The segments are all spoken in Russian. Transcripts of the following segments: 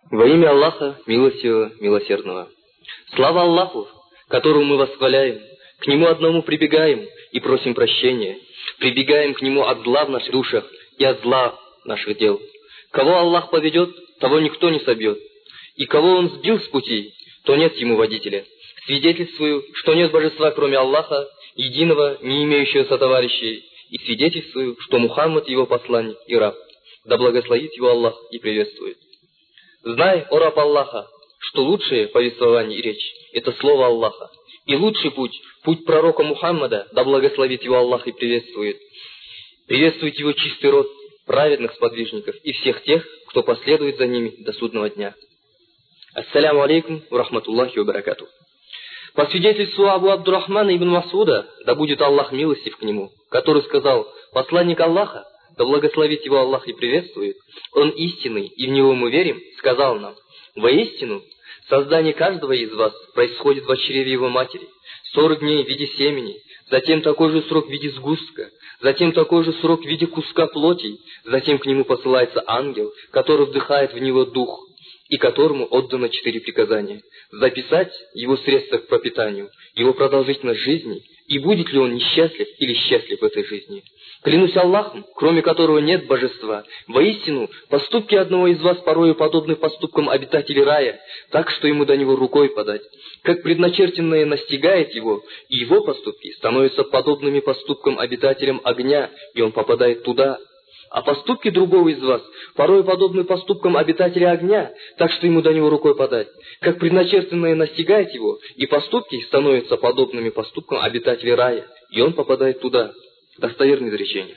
Во имя Аллаха, милостивого, милосердного. Слава Аллаху, которого мы восхваляем, к Нему одному прибегаем и просим прощения, прибегаем к Нему от зла в наших душах и от зла наших дел. Кого Аллах поведет, того никто не собьет, и кого Он сбил с пути, то нет ему водителя. Свидетельствую, что нет божества, кроме Аллаха, единого, не имеющего сотоварищей, и свидетельствую, что Мухаммад его посланник и раб. Да благословит его Аллах и приветствует. Знай, о раб Аллаха, что лучшее повествование и речь – это слово Аллаха. И лучший путь – путь пророка Мухаммада, да благословит его Аллах и приветствует. Приветствует его чистый род праведных сподвижников и всех тех, кто последует за ними до судного дня. Ассаляму алейкум ва рахматуллахи ва баракатух. По свидетельству Абу Абдурахмана ибн Масуда, да будет Аллах милостив к нему, который сказал: посланник Аллаха, да благословит его Аллах и приветствует, он истинный, и в него мы верим, сказал нам: воистину, создание каждого из вас происходит в чреве его матери, 40 дней в виде семени, затем такой же срок в виде сгустка, затем такой же срок в виде куска плоти, затем к нему посылается ангел, который вдыхает в него дух, и которому отдано 4 приказания: записать его средства к пропитанию, его продолжительность жизни, и будет ли он несчастлив или счастлив в этой жизни. Клянусь Аллахом, кроме которого нет божества, воистину, поступки одного из вас порою подобны поступкам обитателей рая, так что ему до него рукой подать. Как предначертанное настигает его, и его поступки становятся подобными поступкам обитателям огня, и он попадает туда. А поступки другого из вас порой подобны поступкам обитателя огня, так что ему до него рукой подать. Как предначертанное настигает его, и поступки становятся подобными поступкам обитателя рая, и он попадает туда. Достоверное изречение.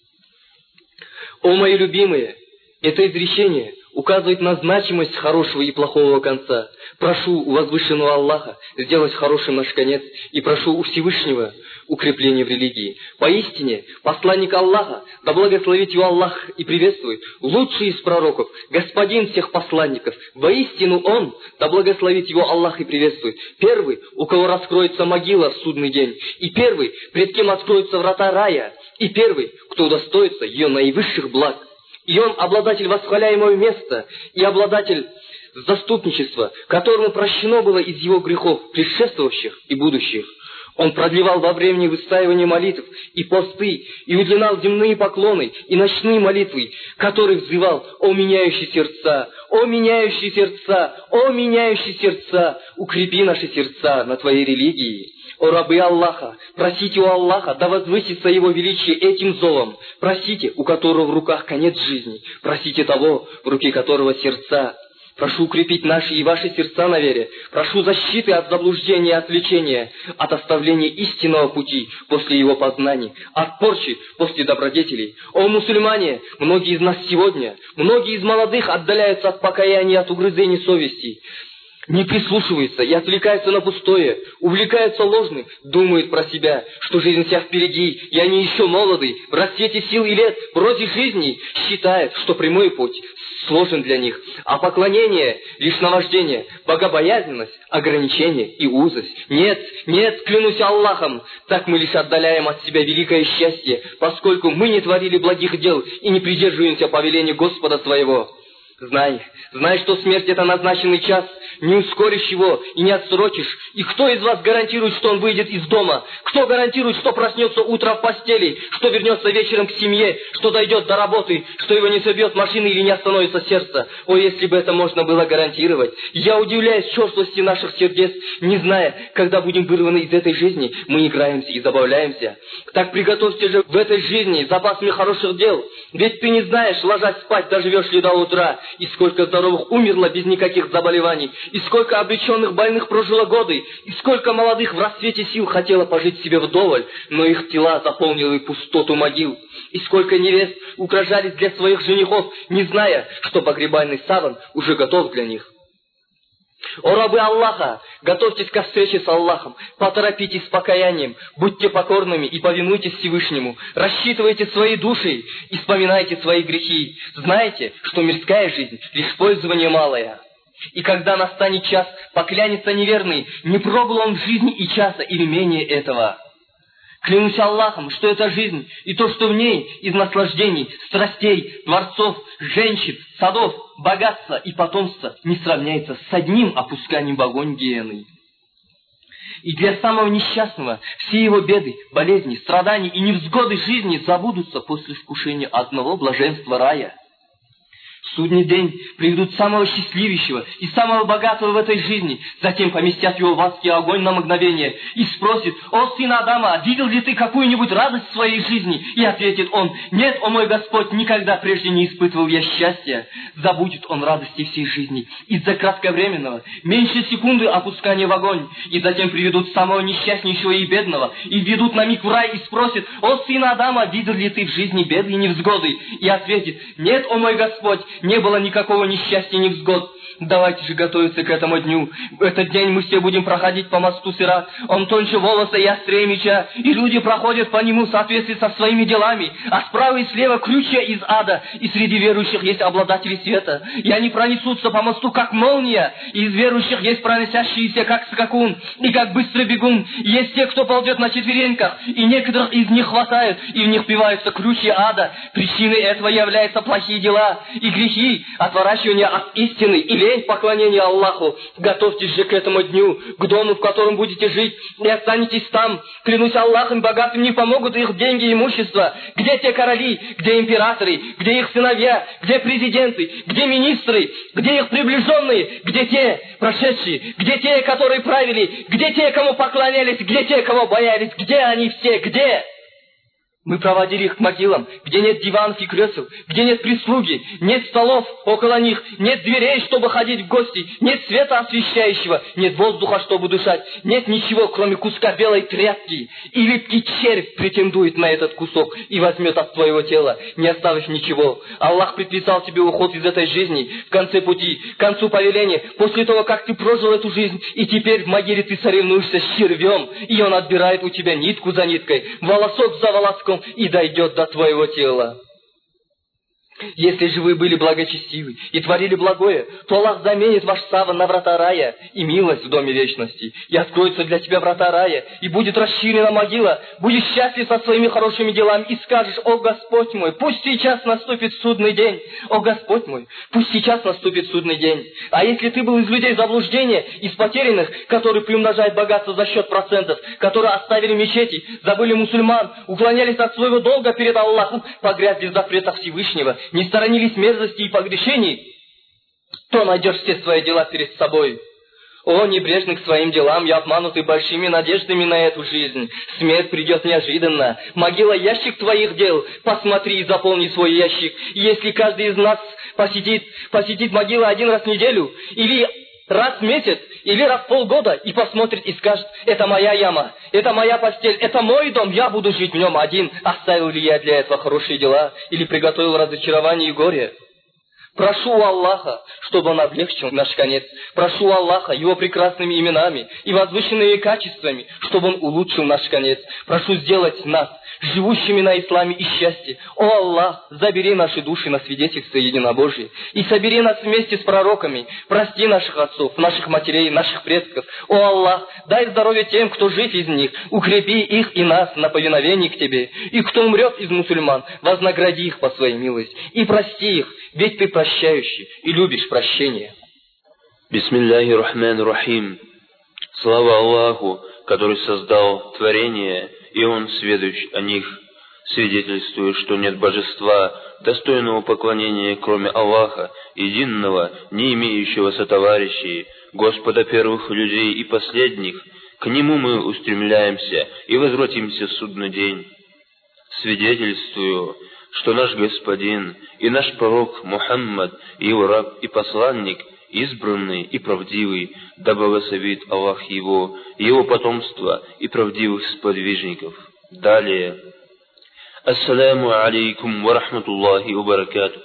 О мои любимые, это изречение указывает на значимость хорошего и плохого конца. Прошу у возвышенного Аллаха сделать хорошим наш конец, и прошу у Всевышнего укрепления в религии. Поистине, посланник Аллаха, да благословит его Аллах и приветствует, лучший из пророков, господин всех посланников, воистину он, да благословит его Аллах и приветствует, первый, у кого раскроется могила в судный день, и первый, пред кем откроются врата рая, и первый, кто удостоится ее наивысших благ. И он обладатель восхваляемого места и обладатель заступничества, которому прощено было из его грехов, предшествовавших и будущих. Он продлевал во времени выстаивания молитв и посты, и удлинял земные поклоны и ночные молитвы, который взывал: «О меняющие сердца, о меняющие сердца, о меняющие сердца, укрепи наши сердца на Твоей религии». О рабы Аллаха, просите у Аллаха, да возвысится Его величие этим зовом. Просите, у которого в руках конец жизни. Просите того, в руке которого сердца. Прошу укрепить наши и ваши сердца на вере. Прошу защиты от заблуждения и отвлечения, от оставления истинного пути после его познаний, от порчи после добродетелей. О мусульмане, многие из нас сегодня, многие из молодых отдаляются от покаяния и от угрызений совести. Не прислушиваются и отвлекаются на пустое, увлекаются ложным, думают про себя, что жизнь вся впереди, и они еще молоды, в расцвете сил и лет, против жизни, считают, что прямой путь сложен для них, а поклонение — лишь наваждение, богобоязненность — ограничение и узость. Нет, нет, клянусь Аллахом, так мы лишь отдаляем от себя великое счастье, поскольку мы не творили благих дел и не придерживаемся повеления Господа своего. Знай, что смерть — это назначенный час, не ускоришь его и не отсрочишь. И кто из вас гарантирует, что он выйдет из дома? Кто гарантирует, что проснется утром в постели, что вернется вечером к семье, что дойдет до работы, что его не собьет машина или не остановится сердце? О, если бы это можно было гарантировать! Я удивляюсь черствости наших сердец, не зная, когда будем вырваны из этой жизни, мы играемся и забавляемся. Так приготовьте же в этой жизни запасами хороших дел, ведь ты не знаешь, ложась спать, доживешь ли до утра. И сколько здоровых умерло без никаких заболеваний, и сколько обреченных больных прожило годы, и сколько молодых в расцвете сил хотело пожить себе вдоволь, но их тела заполнили пустоту могил, и сколько невест украшались для своих женихов, не зная, что погребальный саван уже готов для них. О рабы Аллаха, готовьтесь ко встрече с Аллахом, поторопитесь с покаянием, будьте покорными и повинуйтесь Всевышнему, рассчитывайте свои души и вспоминайте свои грехи. Знайте, что мирская жизнь — лишь пользование малое. И когда настанет час, поклянется неверный, не пробовал он в жизни и часа или менее этого. Клянусь Аллахом, что эта жизнь и то, что в ней из наслаждений, страстей, дворцов, женщин, садов, богатства и потомства не сравняется с одним опусканием в огонь гиены. И для самого несчастного все его беды, болезни, страдания и невзгоды жизни забудутся после вкушения одного блаженства рая. В судный день приведут самого счастливейшего и самого богатого в этой жизни, затем поместят его в адский огонь на мгновение и спросит: «О, сын Адама, видел ли ты какую-нибудь радость в своей жизни?» И ответит он: «Нет, о мой Господь, никогда прежде не испытывал я счастья». Забудет он радости всей жизни из-за кратковременного, меньше секунды опускания в огонь, и затем приведут самого несчастнейшего и бедного, и введут на миг в рай и спросит: «О, сын Адама, видел ли ты в жизни беды и невзгоды?» И ответит: «Нет, о мой Господь, не было никакого несчастья, невзгод». Давайте же готовиться к этому дню. В этот день мы все будем проходить по мосту Сират. Он тоньше волоса и острее меча, и люди проходят по нему в соответствии со своими делами. А справа и слева крючья из ада, и среди верующих есть обладатели света. И они пронесутся по мосту, как молния, и из верующих есть проносящиеся, как скакун, и как быстрый бегун. И есть те, кто ползет на четвереньках, и некоторых из них хватают, и в них впиваются крючья ада. Причиной этого являются плохие дела и грехи, отворачивание от истины и поклонение Аллаху. Готовьтесь же к этому дню, к дому, в котором будете жить, и останетесь там. Клянусь Аллахом, богатым не помогут их деньги и имущество. Где те короли, где императоры, где их сыновья, где президенты, где министры, где их приближенные, где те прошедшие, где те, которые правили, где те, кому поклонялись, где те, кого боялись, где они все, где? Мы проводили их к могилам, где нет диванов и кресел, где нет прислуги, нет столов около них, нет дверей, чтобы ходить в гости, нет света освещающего, нет воздуха, чтобы дышать, нет ничего, кроме куска белой тряпки. И липкий червь претендует на этот кусок и возьмет от твоего тела, не оставив ничего. Аллах предписал тебе уход из этой жизни в конце пути, к концу повеления, после того, как ты прожил эту жизнь, и теперь в могиле ты соревнуешься с червем, и он отбирает у тебя нитку за ниткой, волосок за волоском, и дойдет до твоего тела. Если же вы были благочестивы и творили благое, то Аллах заменит ваш саван на врата рая и милость в доме вечности, и откроются для тебя врата рая, и будет расширена могила, будешь счастлив со своими хорошими делами, и скажешь: «О Господь мой, пусть сейчас наступит судный день! О Господь мой, пусть сейчас наступит судный день!» А если ты был из людей заблуждения, из потерянных, которые приумножают богатство за счет процентов, которые оставили мечети, забыли мусульман, уклонялись от своего долга перед Аллахом, погрязли в запретах Всевышнего, не сторонились мерзости и погрешений, то найдешь все свои дела перед собой. О, небрежный к своим делам и обманутый большими надеждами на эту жизнь! Смерть придет неожиданно. Могила — ящик твоих дел. Посмотри и заполни свой ящик. И если каждый из нас посетит могилу один раз в неделю, или раз в месяц, или раз в полгода, и посмотрит и скажет: «Это моя яма, это моя постель, это мой дом, я буду жить в нем один. Оставил ли я для этого хорошие дела, или приготовил разочарование и горе?» Прошу у Аллаха, чтобы Он облегчил наш конец. Прошу Аллаха Его прекрасными именами и возвышенными качествами, чтобы Он улучшил наш конец. Прошу сделать нас живущими на исламе и счастье. О Аллах, забери наши души на свидетельство единобожия и собери нас вместе с пророками. Прости наших отцов, наших матерей, наших предков. О Аллах, дай здоровье тем, кто жив из них. Укрепи их и нас на повиновении к Тебе. И кто умрет из мусульман, вознагради их по своей милости и прости их, ведь Ты прощающий и любишь прощение. Бисмиллахи рахмани рахим. Слава Аллаху, который создал творение, и Он сведущ о них, свидетельствует, что нет божества, достойного поклонения, кроме Аллаха, единого, не имеющего сотоварищей, Господа первых людей и последних. К Нему мы устремляемся и возвратимся в судный день. Свидетельствую, что наш Господин и наш пророк Мухаммад, его раб и посланник, избранный и правдивый, да благословит Аллах его, его потомство и правдивых сподвижников. Далее. Ассаляму алейкум ва рахматуллахи ва баракатух.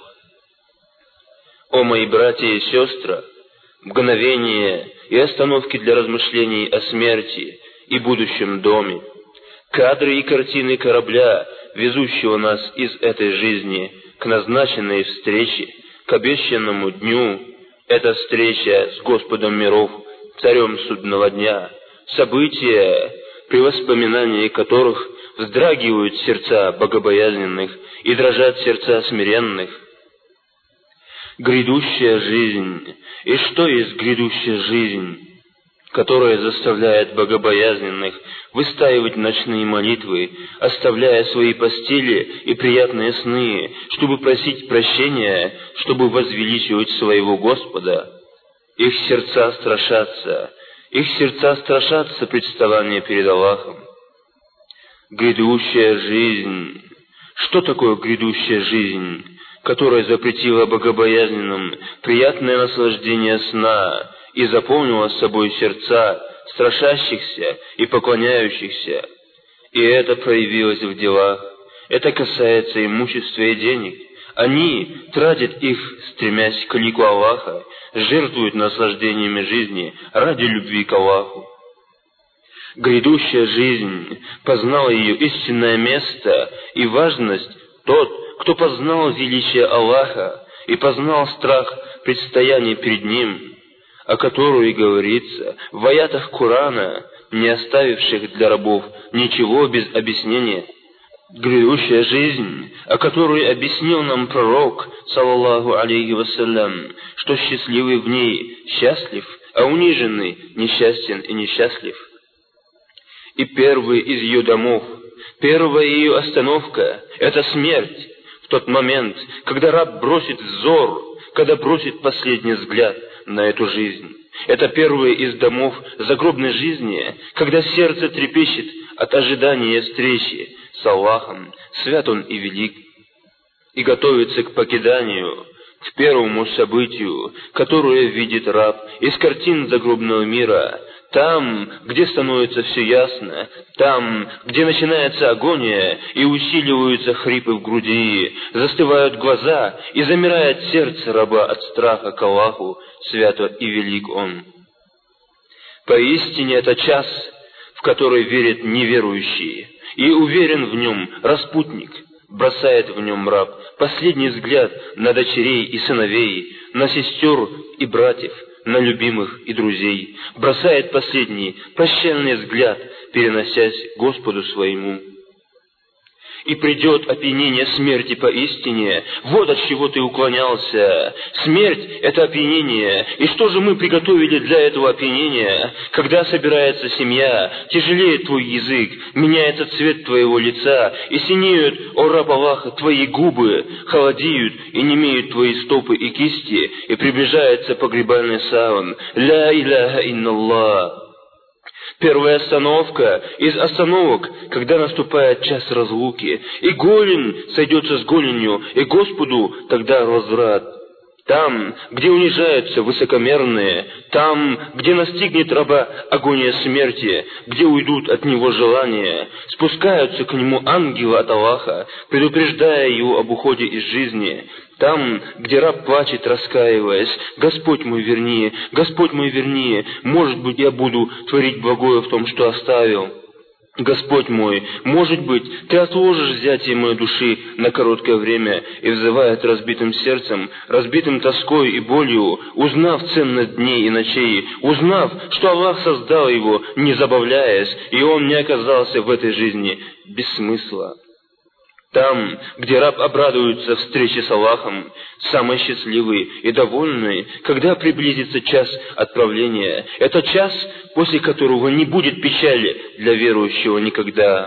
О мои братья и сестры, мгновения и остановки для размышлений о смерти и будущем доме, кадры и картины корабля, везущего нас из этой жизни к назначенной встрече, к обещанному дню. Это встреча с Господом миров, царем судного дня, события, при воспоминании которых вздрагивают сердца богобоязненных и дрожат сердца смиренных. Грядущая жизнь. И что есть грядущая жизнь, которая заставляет богобоязненных выстаивать ночные молитвы, оставляя свои постели и приятные сны, чтобы просить прощения, чтобы возвеличивать своего Господа? Их сердца страшатся представания перед Аллахом. Грядущая жизнь. Что такое грядущая жизнь, которая запретила богобоязненным приятное наслаждение сна и заполнила собой сердца страшащихся и поклоняющихся? И это проявилось в делах. Это касается имущества и денег. Они тратят их, стремясь к лику Аллаха, жертвуют наслаждениями жизни ради любви к Аллаху. Грядущая жизнь познала ее истинное место и важность тот, кто познал величие Аллаха и познал страх предстояния перед Ним, о которой и говорится в аятах Корана, не оставивших для рабов ничего без объяснения. Грядущая жизнь, о которой объяснил нам пророк, саллаллаху алейхи вассалям, что счастливый в ней счастлив, а униженный несчастен и несчастлив. И первый из ее домов, первая ее остановка – это смерть, в тот момент, когда раб бросит взор, когда бросит последний взгляд на эту жизнь. Это первый из домов загробной жизни, когда сердце трепещет от ожидания встречи с Аллахом, свят Он и велик, и готовится к покиданию, к первому событию, которое видит раб из картин загробного мира, там, где становится все ясно, там, где начинается агония и усиливаются хрипы в груди, застывают глаза и замирает сердце раба от страха к Аллаху, свято и велик Он. Поистине это час, в который верят неверующие, и уверен в нем распутник, бросает в нем раб последний взгляд на дочерей и сыновей, на сестер и братьев, на любимых и друзей, бросает последний прощальный взгляд, переносясь к Господу своему. И придет опьянение смерти поистине. Вот от чего ты уклонялся. Смерть — это опьянение. И что же мы приготовили для этого опьянения? Когда собирается семья, тяжелеет твой язык, меняется цвет твоего лица, и синеют, о раб Аллаха, твои губы, холодеют и немеют твои стопы и кисти, и приближается погребальный саван. Ля иляха инналлах. Первая остановка из остановок, когда наступает час разлуки, и голень сойдется с голенью, и Господу тогда возврат. Там, где унижаются высокомерные, там, где настигнет раба агония смерти, где уйдут от него желания, спускаются к нему ангелы от Аллаха, предупреждая его об уходе из жизни. Там, где раб плачет, раскаиваясь: «Господь мой, верни, Господь мой, верни, может быть, я буду творить благое в том, что оставил. Господь мой, может быть, Ты отложишь взятие моей души на короткое время», и взывает разбитым сердцем, разбитым тоской и болью, узнав ценность дней и ночей, узнав, что Аллах создал его, не забавляясь, и он не оказался в этой жизни без смысла. Там, где раб обрадуется встрече с Аллахом, самый счастливый и довольный, когда приблизится час отправления, это час, после которого не будет печали для верующего никогда.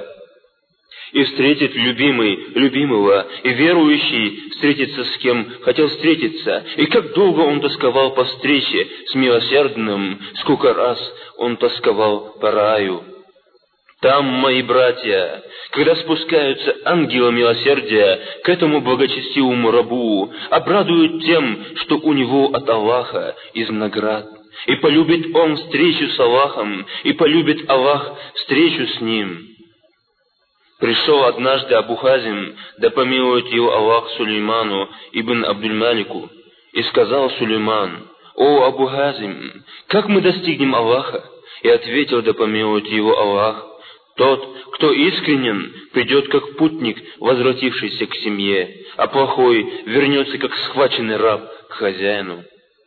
И встретит любимый любимого, и верующий встретится с кем хотел встретиться, и как долго он тосковал по встрече с милосердным, сколько раз он тосковал по раю. Там, мои братья, когда спускаются ангелы милосердия к этому благочестивому рабу, обрадуют тем, что у него от Аллаха из наград. И полюбит он встречу с Аллахом, и полюбит Аллах встречу с ним. Пришел однажды Абу Хазим, да помилует его Аллах, Сулейману ибн Абдуль-Малику, и сказал Сулейман: «О, Абу Хазим, как мы достигнем Аллаха?» И ответил, да помилует его Аллах: «Тот, кто искренен, придет как путник, возвратившийся к семье, а плохой вернется как схваченный раб к хозяину».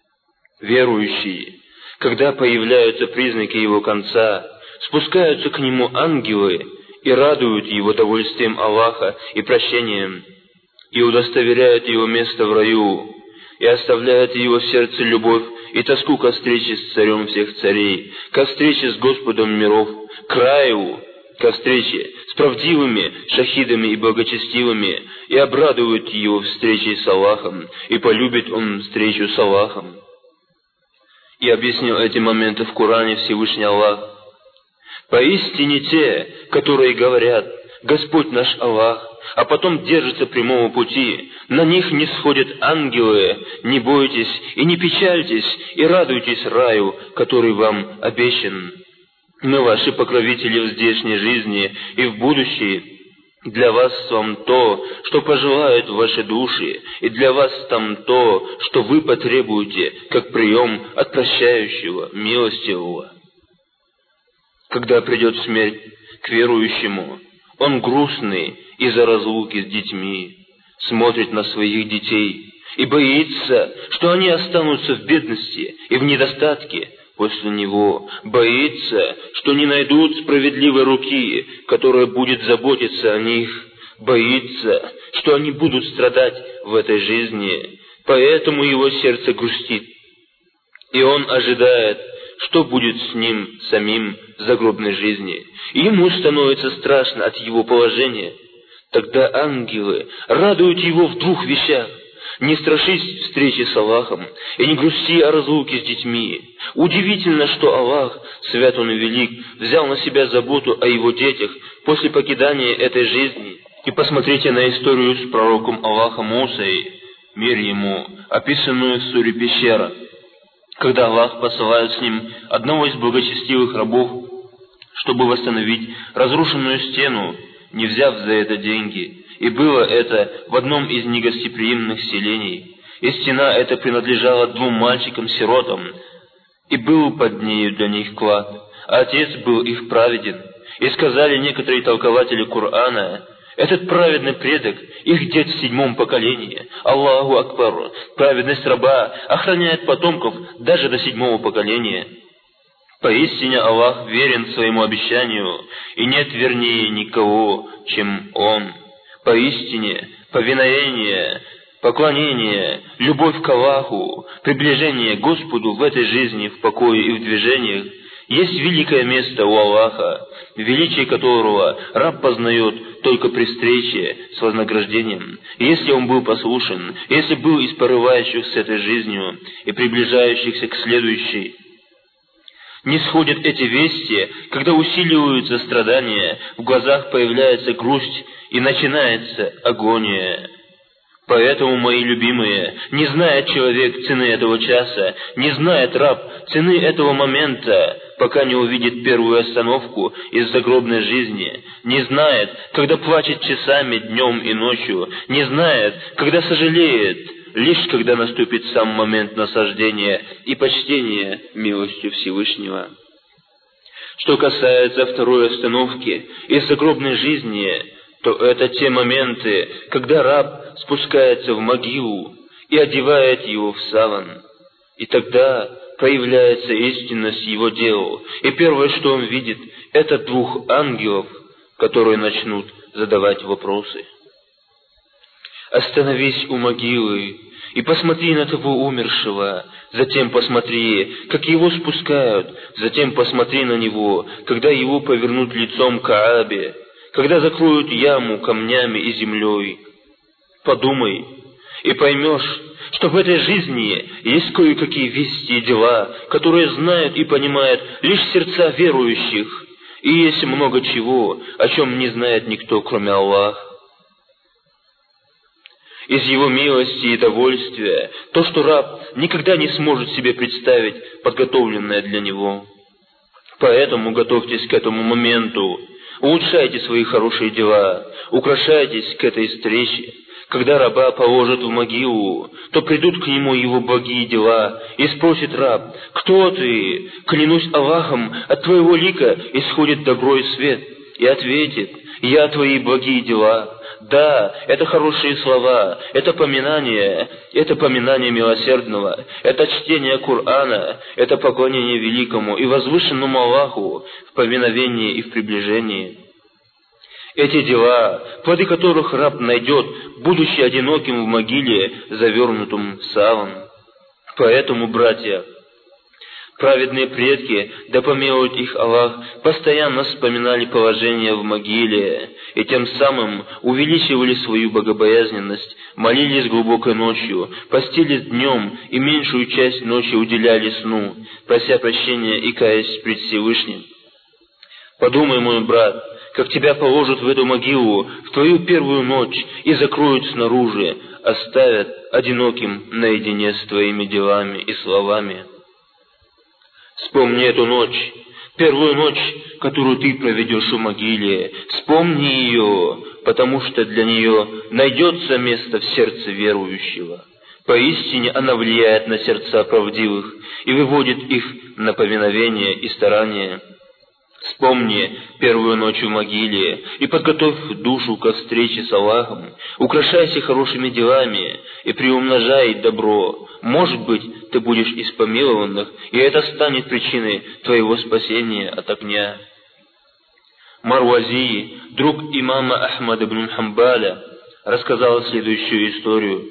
Верующий, когда появляются признаки его конца, спускаются к нему ангелы и радуют его довольствием Аллаха и прощением, и удостоверяют его место в раю, и оставляют в его сердце любовь и тоску ко встрече с царем всех царей, ко встрече с Господом миров, к раю, ко встрече с правдивыми шахидами и благочестивыми, и обрадуют его встречей с Аллахом, и полюбит он встречу с Аллахом. И объяснил эти моменты в Коране Всевышний Аллах. Поистине те, которые говорят: Господь наш Аллах, а потом держатся прямого пути, на них не сходят ангелы, не бойтесь и не печальтесь, и радуйтесь раю, который вам обещан. Мы ваши покровители в здешней жизни и в будущей. Для вас там то, что пожелают ваши души, и для вас там то, что вы потребуете, как прием от прощающего, милостивого. Когда придет смерть к верующему, он грустный из-за разлуки с детьми, смотрит на своих детей и боится, что они останутся в бедности и в недостатке после него, боится, что не найдут справедливой руки, которая будет заботиться о них, боится, что они будут страдать в этой жизни, поэтому его сердце грустит, и он ожидает, что будет с ним самим в загробной жизни, и ему становится страшно от его положения. Тогда ангелы радуют его в двух вещах: не страшись встречи с Аллахом и не грусти о разлуке с детьми. Удивительно, что Аллах, свят Он и велик, взял на себя заботу о его детях после покидания этой жизни. И посмотрите на историю с пророком Аллаха Мусой, мир ему, описанную в суре Пещера, когда Аллах посылает с ним одного из благочестивых рабов, чтобы восстановить разрушенную стену, не взяв за это деньги. И было это в одном из негостеприимных селений. И стена эта принадлежала 2 мальчикам-сиротам, и был под нею для них клад, а отец был их праведен. И сказали некоторые толкователи Корана: этот праведный предок, их дед в 7-м поколении. Аллаху Акбар, праведность раба охраняет потомков даже до 7-го поколения. Поистине Аллах верен своему обещанию, и нет вернее никого, чем Он. Поистине повиновение, поклонение, любовь к Аллаху, приближение к Господу в этой жизни, в покое и в движениях есть великое место у Аллаха, величие которого раб познает только при встрече с вознаграждением. И если он был послушен, если был из порывающих с этой жизнью и приближающихся к следующей, не сходят эти вести, когда усиливаются страдания, в глазах появляется грусть и начинается агония. Поэтому, мои любимые, не знает человек цены этого часа, не знает раб цены этого момента, пока не увидит первую остановку из загробной жизни, не знает, когда плачет часами днем и ночью, не знает, когда сожалеет, лишь когда наступит сам момент насаждения и почтения милостью Всевышнего. Что касается второй остановки из загробной жизни, то это те моменты, когда раб спускается в могилу и одевает его в саван. И тогда проявляется истинность его дел. И первое, что он видит, это 2 ангелов, которые начнут задавать вопросы. Остановись у могилы и посмотри на того умершего, затем посмотри, как его спускают, затем посмотри на него, когда его повернут лицом к Каабе, когда закроют яму камнями и землей. Подумай и поймешь, что в этой жизни есть кое-какие вести и дела, которые знают и понимают лишь сердца верующих, и есть много чего, о чем не знает никто, кроме Аллаха. Из его милости и довольствия то, что раб никогда не сможет себе представить подготовленное для него. Поэтому готовьтесь к этому моменту, улучшайте свои хорошие дела, украшайтесь к этой встрече. Когда раба положат в могилу, то придут к нему его благие дела, и спросит раб: «Кто ты? Клянусь Аллахом, от твоего лика исходит добро и свет». И ответит: «Я твои благие дела». Да, это хорошие слова, это поминание милосердного, это чтение Корана, это поклонение великому и возвышенному Аллаху в повиновении и в приближении. Эти дела, плоды которых раб найдет, будучи одиноким в могиле, завернутым в саван. Поэтому, братья, праведные предки, да помилует их Аллах, постоянно вспоминали положение в могиле, и тем самым увеличивали свою богобоязненность, молились глубокой ночью, постились днем и меньшую часть ночи уделяли сну, прося прощения и каясь пред Всевышним. Подумай, мой брат, как тебя положат в эту могилу в твою первую ночь и закроют снаружи, оставят одиноким наедине с твоими делами и словами. Вспомни эту ночь, первую ночь, которую ты проведешь в могиле. Вспомни ее, потому что для нее найдется место в сердце верующего. Поистине она влияет на сердца правдивых и выводит их на повиновение и старание. Вспомни первую ночь в могиле и подготовь душу ко встрече с Аллахом. Украшайся хорошими делами и приумножай добро. Может быть, ты будешь из помилованных, и это станет причиной твоего спасения от огня. Марвази, друг имама Ахмада ибн Хамбаля, рассказал следующую историю.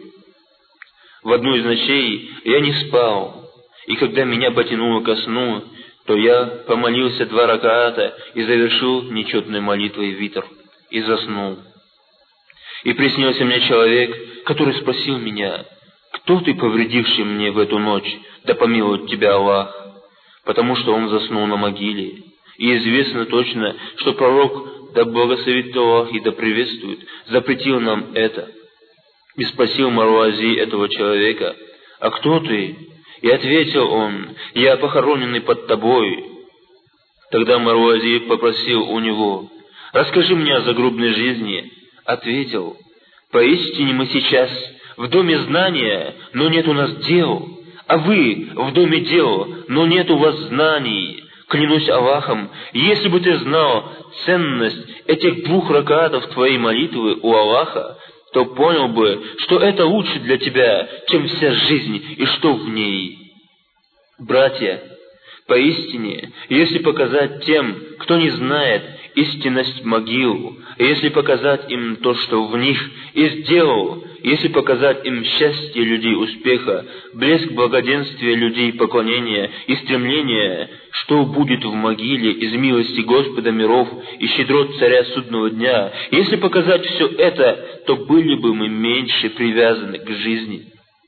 В одну из ночей я не спал, и когда меня потянуло ко сну, то я помолился 2 ракаата и завершил нечетной молитвой витр, и заснул. И приснился мне человек, который спросил меня: «Кто ты, повредивший мне в эту ночь? Да помилует тебя Аллах!» Потому что он заснул на могиле. И известно точно, что пророк, да благословит Аллах и да приветствует, запретил нам это. И спросил Марвази этого человека: «А кто ты?» И ответил он: «Я похороненный под тобой». Тогда Марвази попросил у него: «Расскажи мне о загробной жизни». Ответил: «Поистине мы сейчас в доме знания, но нет у нас дел, а вы в доме дел, но нет у вас знаний. Клянусь Аллахом, если бы ты знал ценность этих 2 ракаатов твоей молитвы у Аллаха, то понял бы, что это лучше для тебя, чем вся жизнь и что в ней». Братья, поистине, если показать тем, кто не знает истинность могил, если показать им то, что в них и сделал, если показать им счастье людей успеха, блеск благоденствия людей поклонения и стремления, что будет в могиле из милости Господа миров и щедрот Царя Судного Дня, если показать все это, то были бы мы меньше привязаны к жизни.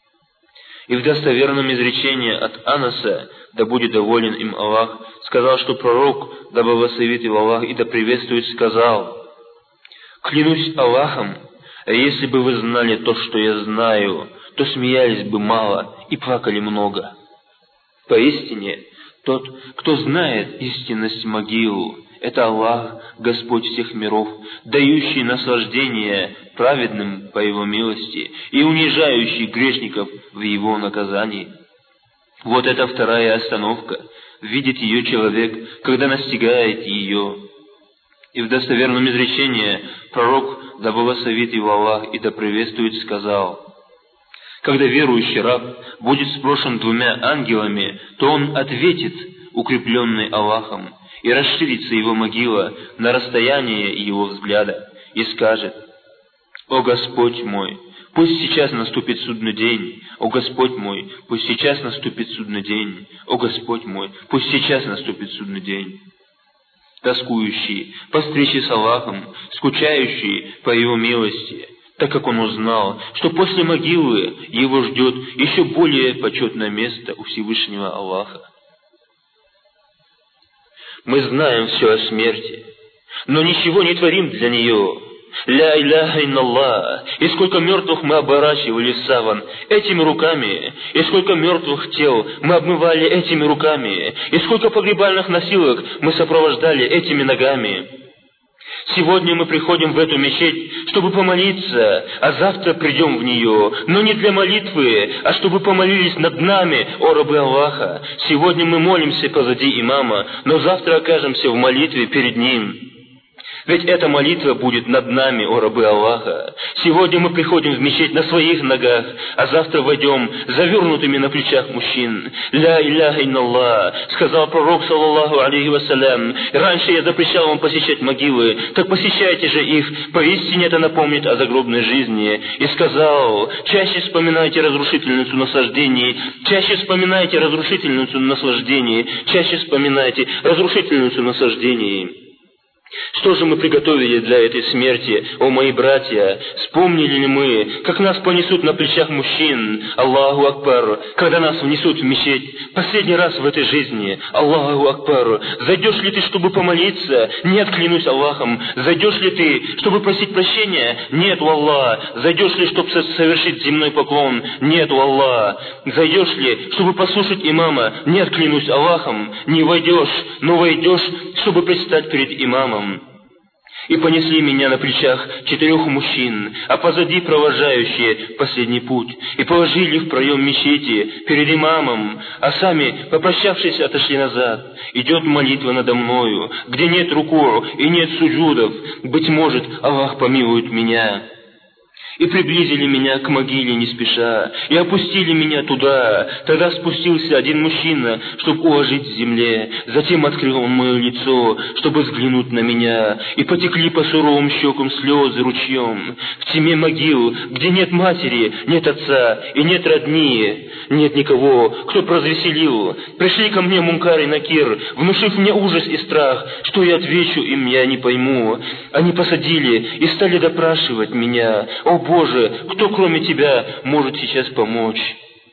И в достоверном изречении от Анаса, да будет доволен им Аллах, сказал, что пророк, да благословит его Аллах и да приветствует, сказал: «Клянусь Аллахом, если бы вы знали то, что я знаю, то смеялись бы мало и плакали много». Поистине, тот, кто знает истинность могил, это Аллах, Господь всех миров, дающий наслаждение праведным по Его милости и унижающий грешников в Его наказании. Вот это 2-я остановка. Видит ее человек, когда настигает ее. И в достоверном изречении пророк, да благословит его Аллах и да приветствует, сказал: «Когда верующий раб будет спрошен 2 ангелами, то он ответит, укрепленный Аллахом, и расширится его могила на расстояние его взгляда, и скажет: «О Господь мой, пусть сейчас наступит судный день, о Господь мой, пусть сейчас наступит судный день, о Господь мой, пусть сейчас наступит судный день». Тоскующий по встрече с Аллахом, скучающий по Его милости, так как он узнал, что после могилы его ждет еще более почетное место у Всевышнего Аллаха. Мы знаем все о смерти, но ничего не творим для нее. Ля иляха инналлах. И сколько мертвых мы оборачивали в саван этими руками, и сколько мертвых тел мы обмывали этими руками, и сколько погребальных носилок мы сопровождали этими ногами. Сегодня мы приходим в эту мечеть, чтобы помолиться, а завтра придем в нее, но не для молитвы, а чтобы помолились над нами, о рабы Аллаха. Сегодня мы молимся позади имама, но завтра окажемся в молитве перед ним. Ведь эта молитва будет над нами, о рабы Аллаха. Сегодня мы приходим в мечеть на своих ногах, а завтра войдем завернутыми на плечах мужчин. «Ля иляха инналлах», сказал пророк, саллаллаху алейхи вассалям. «Раньше я запрещал вам посещать могилы, так посещайте же их, поистине это напомнит о загробной жизни». И сказал: «Чаще вспоминайте разрушительницу наслаждений, чаще вспоминайте разрушительницу наслаждений, чаще вспоминайте разрушительницу наслаждений». Что же мы приготовили для этой смерти, о мои братья? Вспомнили ли мы, как нас понесут на плечах мужчин? Аллаху Акбар, когда нас внесут в мечеть, последний раз в этой жизни. Аллаху Акбар, зайдешь ли ты, чтобы помолиться? Нет, клянусь Аллахом. Зайдешь ли ты, чтобы просить прощения? Нет, Аллах. Зайдешь ли, чтобы совершить земной поклон? Нет, Аллах. Зайдешь ли, чтобы послушать имама? Нет, клянусь Аллахом. Не войдешь, но войдешь, чтобы предстать перед имамом. И понесли меня на плечах 4 мужчин, а позади провожающие последний путь, и положили в проем мечети перед имамом, а сами, попрощавшись, отошли назад. Идет молитва надо мною, где нет руку и нет суджудов. Быть может, Аллах помилует меня. И приблизили меня к могиле не спеша, и опустили меня туда. Тогда спустился один мужчина, чтобы уложить в земле. Затем открыл он мое лицо, чтобы взглянуть на меня, и потекли по суровым щекам слезы ручьем. В тьме могил, где нет матери, нет отца и нет родни, нет никого, кто б развеселил. Пришли ко мне Мункар и Накир, внушив мне ужас и страх. Что я отвечу им, я не пойму. Они посадили и стали допрашивать меня. О Боже, кто кроме Тебя может сейчас помочь?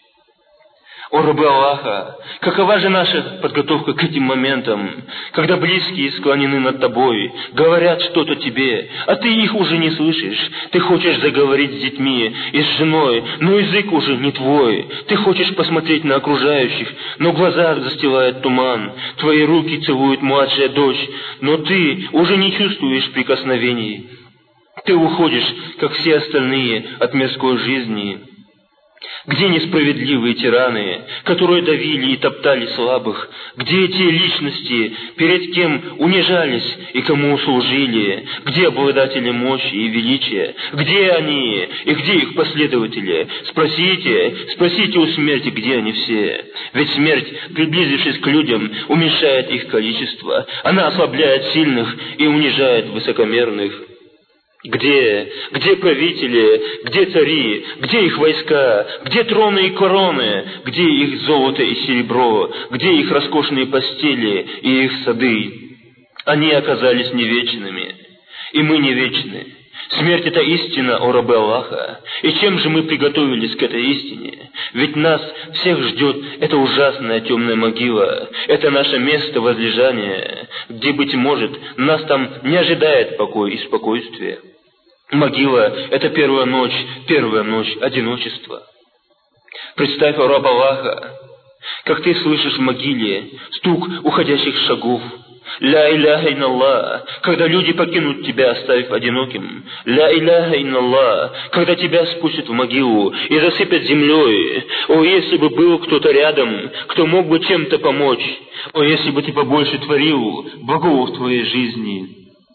О рабы Аллаха, какова же наша подготовка к этим моментам, когда близкие склонены над тобой, говорят что-то тебе, а ты их уже не слышишь. Ты хочешь заговорить с детьми и с женой, но язык уже не твой. Ты хочешь посмотреть на окружающих, но глаза застилает туман. Твои руки целует младшая дочь, но ты уже не чувствуешь прикосновений. Ты уходишь, как все остальные, от мирской жизни. Где несправедливые тираны, которые давили и топтали слабых? Где те личности, перед кем унижались и кому служили? Где обладатели мощи и величия? Где они и где их последователи? Спросите у смерти, где они все. Ведь смерть, приблизившись к людям, уменьшает их количество. Она ослабляет сильных и унижает высокомерных. Где правители, где цари, где их войска, где троны и короны, где их золото и серебро, где их роскошные постели и их сады? Они оказались не вечными, и мы не вечны. Смерть — это истина, о рабы Аллаха. И чем же мы приготовились к этой истине? Ведь нас всех ждет эта ужасная темная могила. Это наше место возлежания, где, быть может, нас там не ожидает покой и спокойствие. Могила — это первая ночь одиночества. Представь, о раб Аллаха, как ты слышишь в могиле стук уходящих шагов. «Ля иляха инналлах», когда люди покинут тебя, оставив одиноким. «Ля иляха инналлах», когда тебя спустят в могилу и засыпят землей. О, если бы был кто-то рядом, кто мог бы чем-то помочь. О, если бы ты побольше творил благого в твоей жизни.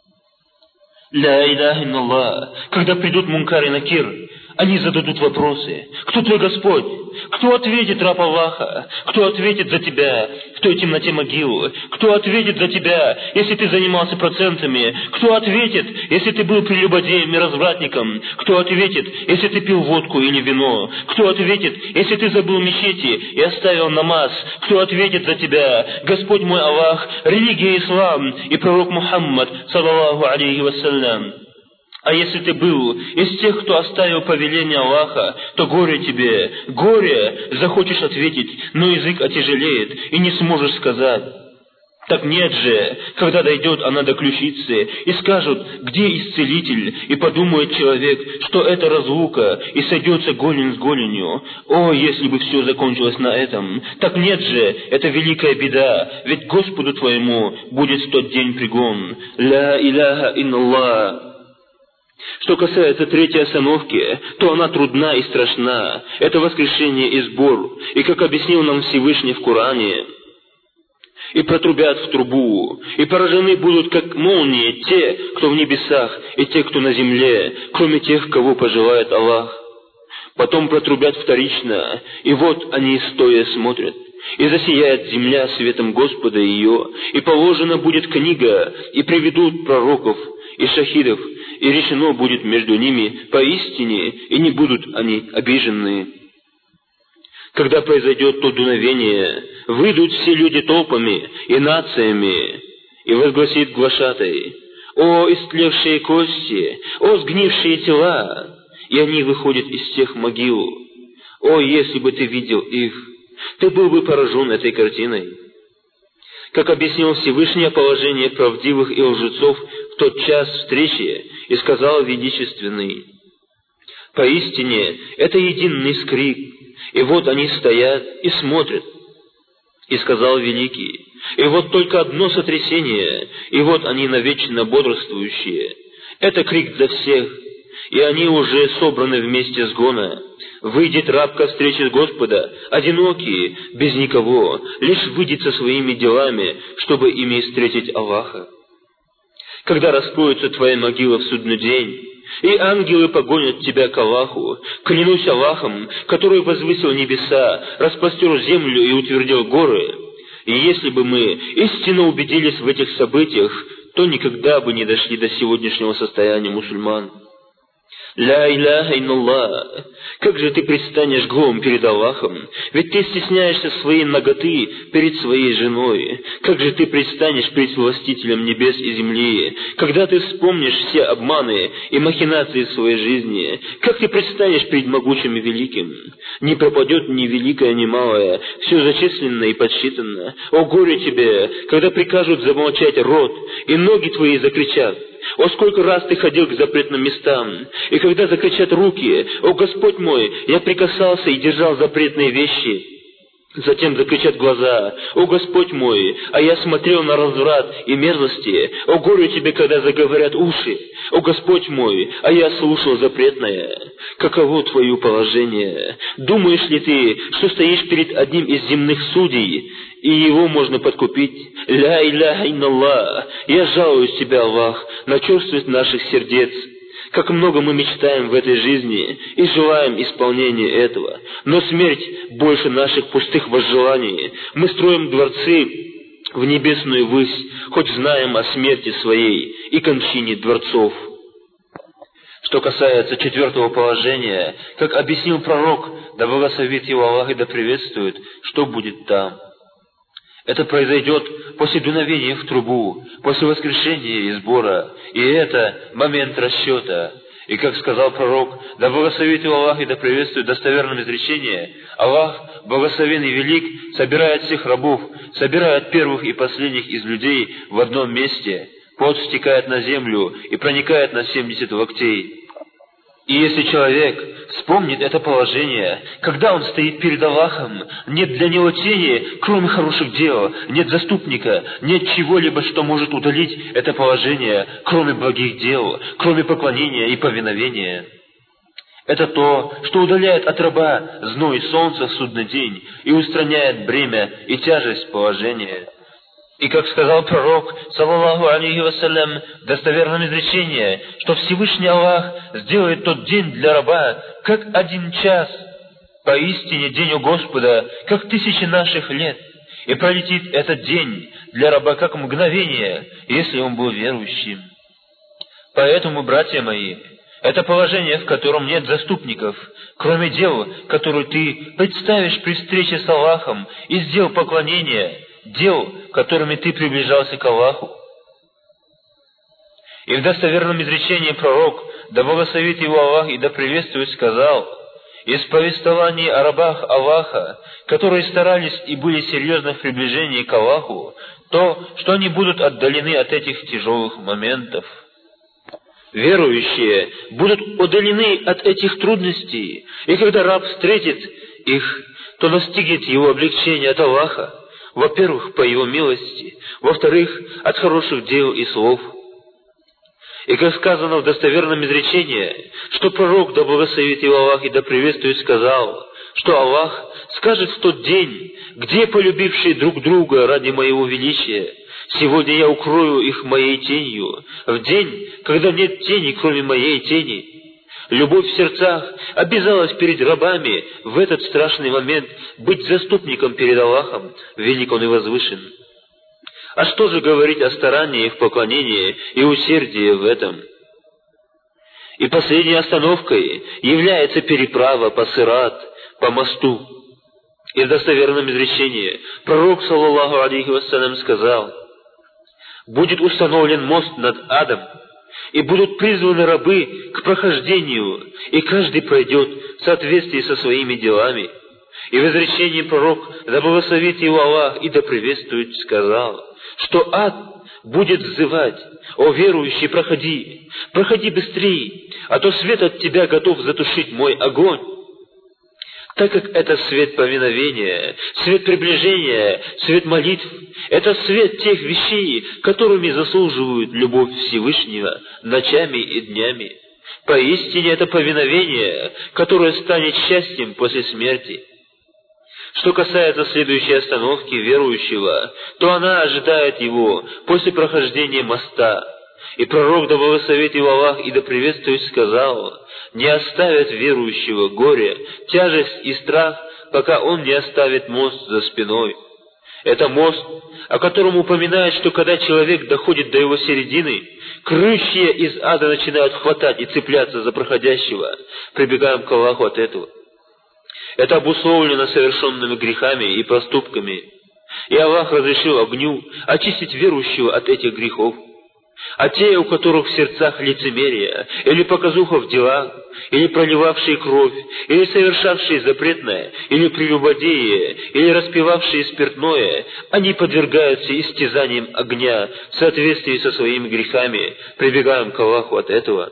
«Ля иляха инналлах», когда придут Мункар и Накир, они зададут вопросы. Кто твой Господь? Кто ответит, раб Аллаха? Кто ответит за тебя в той темноте могилы? Кто ответит за тебя, если ты занимался процентами? Кто ответит, если ты был прелюбодеем и развратником? Кто ответит, если ты пил водку или вино? Кто ответит, если ты забыл мечети и оставил намаз? Кто ответит за тебя? Господь мой Аллах, религия ислам и пророк Мухаммад, саллаллаху алейхи вассалям. А если ты был из тех, кто оставил повеление Аллаха, то горе тебе, горе, захочешь ответить, но язык отяжелеет, и не сможешь сказать. Так нет же, когда дойдет она до ключицы, и скажут, где исцелитель, и подумает человек, что это разлука, и сойдется голень с голенью. О, если бы все закончилось на этом! Так нет же, это великая беда, ведь Господу твоему будет в тот день пригон. Ля иляха инналлах. Что касается третьей остановки, то она трудна и страшна. Это воскрешение и сбор. И как объяснил нам Всевышний в Коране: и протрубят в трубу, и поражены будут, как молнии, те, кто в небесах, и те, кто на земле, кроме тех, кого пожелает Аллах. Потом протрубят вторично, и вот они стоя смотрят, и засияет земля светом Господа ее, и положена будет книга, и приведут пророков и шахидов, и решено будет между ними поистине, и не будут они обиженные. Когда произойдет то дуновение, выйдут все люди толпами и нациями, и возгласит глашатай: «О истлевшие кости! О сгнившие тела!» И они выходят из тех могил. О, если бы ты видел их, ты был бы поражен этой картиной. Как объяснил Всевышнее положение правдивых и лжецов в тот час встречи, и сказал Величественный: «Поистине, это единый скрик, и вот они стоят и смотрят». И сказал Великий: «И вот только одно сотрясение, и вот они навечно бодрствующие. Это крик для всех, и они уже собраны вместе с гона. Выйдет раб ко встрече Господа, одинокий, без никого, лишь выйдет со своими делами, чтобы ими встретить Аллаха. Когда раскроется твоя могила в судный день, и ангелы погонят тебя к Аллаху, клянусь Аллахом, который возвысил небеса, распростер землю и утвердил горы, и если бы мы истинно убедились в этих событиях, то никогда бы не дошли до сегодняшнего состояния мусульман. Ля иляха инналлах, как же ты предстанешь голым перед Аллахом, ведь ты стесняешься своей наготы перед своей женой. Как же ты предстанешь перед властителем небес и земли, когда ты вспомнишь все обманы и махинации своей жизни? Как ты предстанешь перед могучим и великим? Не пропадет ни великое, ни малое, все зачислено и подсчитано. О горе тебе, когда прикажут замолчать рот, и ноги твои закричат. О, сколько раз ты ходил к запретным местам, и когда закричат руки: «О, Господь мой, я прикасался и держал запретные вещи». Затем закричат глаза: «О, Господь мой, а я смотрел на разврат и мерзости». О, горе тебе, когда заговорят уши: «О, Господь мой, а я слушал запретное». Каково твое положение? Думаешь ли ты, что стоишь перед одним из земных судей, и его можно подкупить? Ля иляха инналлах, я жалуюсь тебе, Аллах, на черствость наших сердец. Как много мы мечтаем в этой жизни и желаем исполнения этого, но смерть больше наших пустых возжеланий. Мы строим дворцы в небесную высь, хоть знаем о смерти своей и кончине дворцов. Что касается четвертого положения, как объяснил пророк, да благословит его Аллах и да приветствует, что будет там. Это произойдет после дуновения в трубу, после воскрешения и сбора, и это момент расчета. И как сказал пророк, да благословит его Аллах и да приветствует достоверным изречение: Аллах, благословен и велик, собирает всех рабов, собирает первых и последних из людей в одном месте, пот стекает на землю и проникает на 70 локтей. И если человек вспомнит это положение, когда он стоит перед Аллахом, нет для него тени, кроме хороших дел, нет заступника, нет чего-либо, что может удалить это положение, кроме благих дел, кроме поклонения и повиновения. Это то, что удаляет от раба зной солнца в судный день и устраняет бремя и тяжесть положения. И как сказал пророк, саллаллаху алейхи вассалям, в достоверном изречении, что Всевышний Аллах сделает тот день для раба, как 1 час. Поистине день у Господа, как 1000 наших лет. И пролетит этот день для раба, как мгновение, если он был верующим. Поэтому, братья мои, это положение, в котором нет заступников, кроме дел, которые ты представишь при встрече с Аллахом, из дел поклонения, дел, которыми ты приближался к Аллаху. И в достоверном изречении пророк, да благословит его Аллах и да приветствует, сказал: из повествований о рабах Аллаха, которые старались и были серьезны в приближении к Аллаху, то, что они будут отдалены от этих тяжелых моментов. Верующие будут удалены от этих трудностей, и когда раб встретит их, то настигнет его облегчение от Аллаха, во-первых, по его милости, во-вторых, от хороших дел и слов. И как сказано в достоверном изречении, что пророк, да благословит его Аллах и да приветствует, сказал: что Аллах скажет в тот день: где полюбившие друг друга ради моего величия, сегодня я укрою их моей тенью, в день, когда нет тени, кроме моей тени. Любовь в сердцах обязалась перед рабами в этот страшный момент быть заступником перед Аллахом, велик Он и возвышен. А что же говорить о старании в поклонении и усердии в этом? И последней остановкой является переправа по сират, по мосту. И в достоверном изречении пророк, саллаллаху алейхи вассалям, сказал: «Будет установлен мост над адом, и будут призваны рабы к прохождению, и каждый пройдет в соответствии со своими делами». И в изречении пророк, да благословит его Аллах и да приветствует, сказал, что ад будет взывать: «О верующий, проходи, проходи быстрее, а то свет от тебя готов затушить мой огонь». Так как это свет повиновения, свет приближения, свет молитв, это свет тех вещей, которыми заслуживают любовь Всевышнего ночами и днями. Поистине это повиновение, которое станет счастьем после смерти. Что касается следующей остановки верующего, то она ожидает его после прохождения моста. И пророк, да благословит его Аллах и да приветствует, сказал: «Не оставят верующего горе, тяжесть и страх, пока он не оставит мост за спиной». Это мост, о котором упоминает, что когда человек доходит до его середины, крышья из ада начинают хватать и цепляться за проходящего. Прибегаем к Аллаху от этого. Это обусловлено совершенными грехами и проступками. И Аллах разрешил огню очистить верующего от этих грехов. А те, у которых в сердцах лицемерие, или показуха в делах, или проливавшие кровь, или совершавшие запретное, или прелюбодеяние, или распивавшие спиртное, они подвергаются истязаниям огня в соответствии со своими грехами. Прибегаем к Аллаху от этого.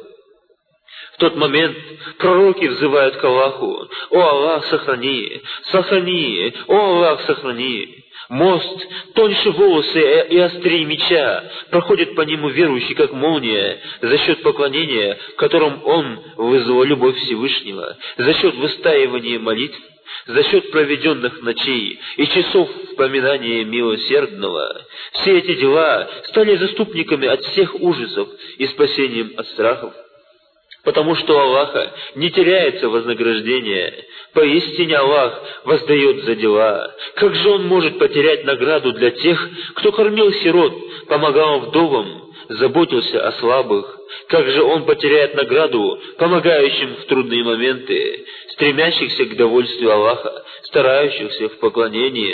В тот момент пророки взывают к Аллаху: «О Аллах, сохрани! Сохрани! О Аллах, сохрани!» Мост, тоньше волосы и острее меча, проходит по нему верующий, как молния, за счет поклонения, которым он вызвал любовь Всевышнего, за счет выстаивания молитв, за счет проведенных ночей и часов вспоминания милосердного. Все эти дела стали заступниками от всех ужасов и спасением от страхов. Потому что у Аллаха не теряется вознаграждение. Поистине Аллах воздает за дела. Как же Он может потерять награду для тех, кто кормил сирот, помогал вдовам, заботился о слабых? Как же Он потеряет награду помогающим в трудные моменты, стремящихся к довольствию Аллаха, старающихся в поклонении?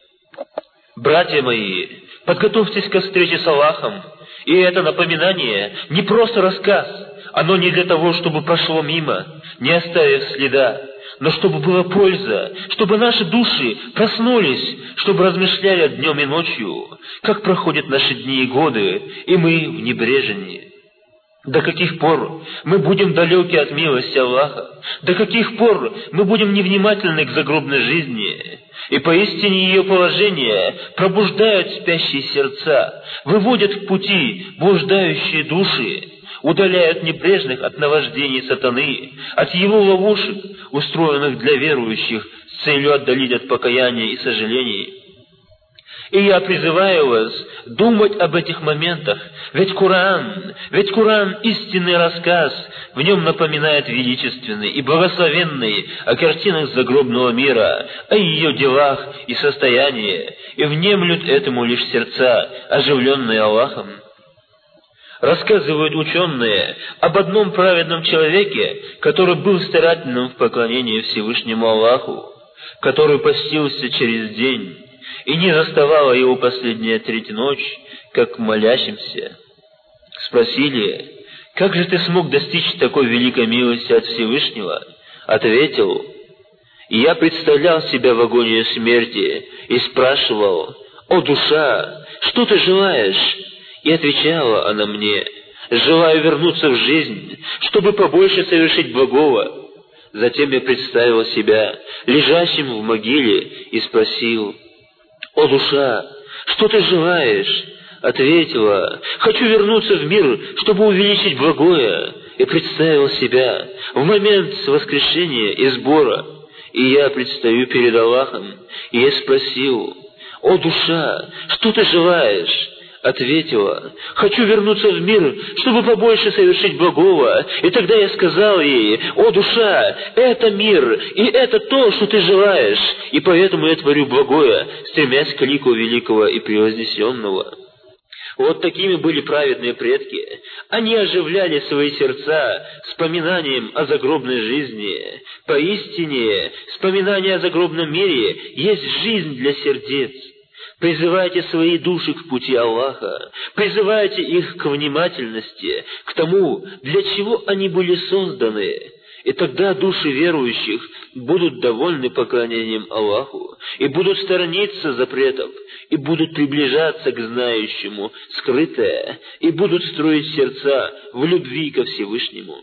Братья мои, подготовьтесь ко встрече с Аллахом. И это напоминание не просто рассказ. Оно не для того, чтобы прошло мимо, не оставив следа, но чтобы была польза, чтобы наши души проснулись, чтобы размышляли днем и ночью, как проходят наши дни и годы, и мы в небрежении. До каких пор мы будем далеки от милости Аллаха? До каких пор мы будем невнимательны к загробной жизни? И поистине ее положение пробуждает спящие сердца, выводят в пути блуждающие души, удаляют небрежных от наваждений сатаны, от его ловушек, устроенных для верующих с целью отдалить от покаяния и сожалений. И я призываю вас думать об этих моментах, ведь Коран истинный рассказ, в нем напоминает величественный и благословенный о картинах загробного мира, о ее делах и состоянии, и внемлют этому лишь сердца, оживленные Аллахом. Рассказывают ученые об одном праведном человеке, который был старательным в поклонении Всевышнему Аллаху, который постился через день, и не заставала его последняя третья ночь, как молящимся. Спросили: «Как же ты смог достичь такой великой милости от Всевышнего?» Ответил: «Я представлял себя в агонии смерти и спрашивал: «О душа, что ты желаешь?» И отвечала она мне: «Желаю вернуться в жизнь, чтобы побольше совершить благого». Затем я представил себя лежащим в могиле и спросил: «О душа, что ты желаешь?» Ответила: «Хочу вернуться в мир, чтобы увеличить благое». И представил себя в момент воскрешения и сбора. И я предстаю перед Аллахом, и я спросил: «О душа, что ты желаешь?» Ответила: «Хочу вернуться в мир, чтобы побольше совершить благого». И тогда я сказал ей: «О душа, это мир, и это то, что ты желаешь, и поэтому я творю благое, стремясь к лику великого и превознесенного». Вот такими были праведные предки. Они оживляли свои сердца вспоминанием о загробной жизни. Поистине, вспоминание о загробном мире есть жизнь для сердец. Призывайте свои души к пути Аллаха, призывайте их к внимательности, к тому, для чего они были созданы. И тогда души верующих будут довольны поклонением Аллаху, и будут сторониться запретов, и будут приближаться к знающему скрытое, и будут строить сердца в любви ко Всевышнему.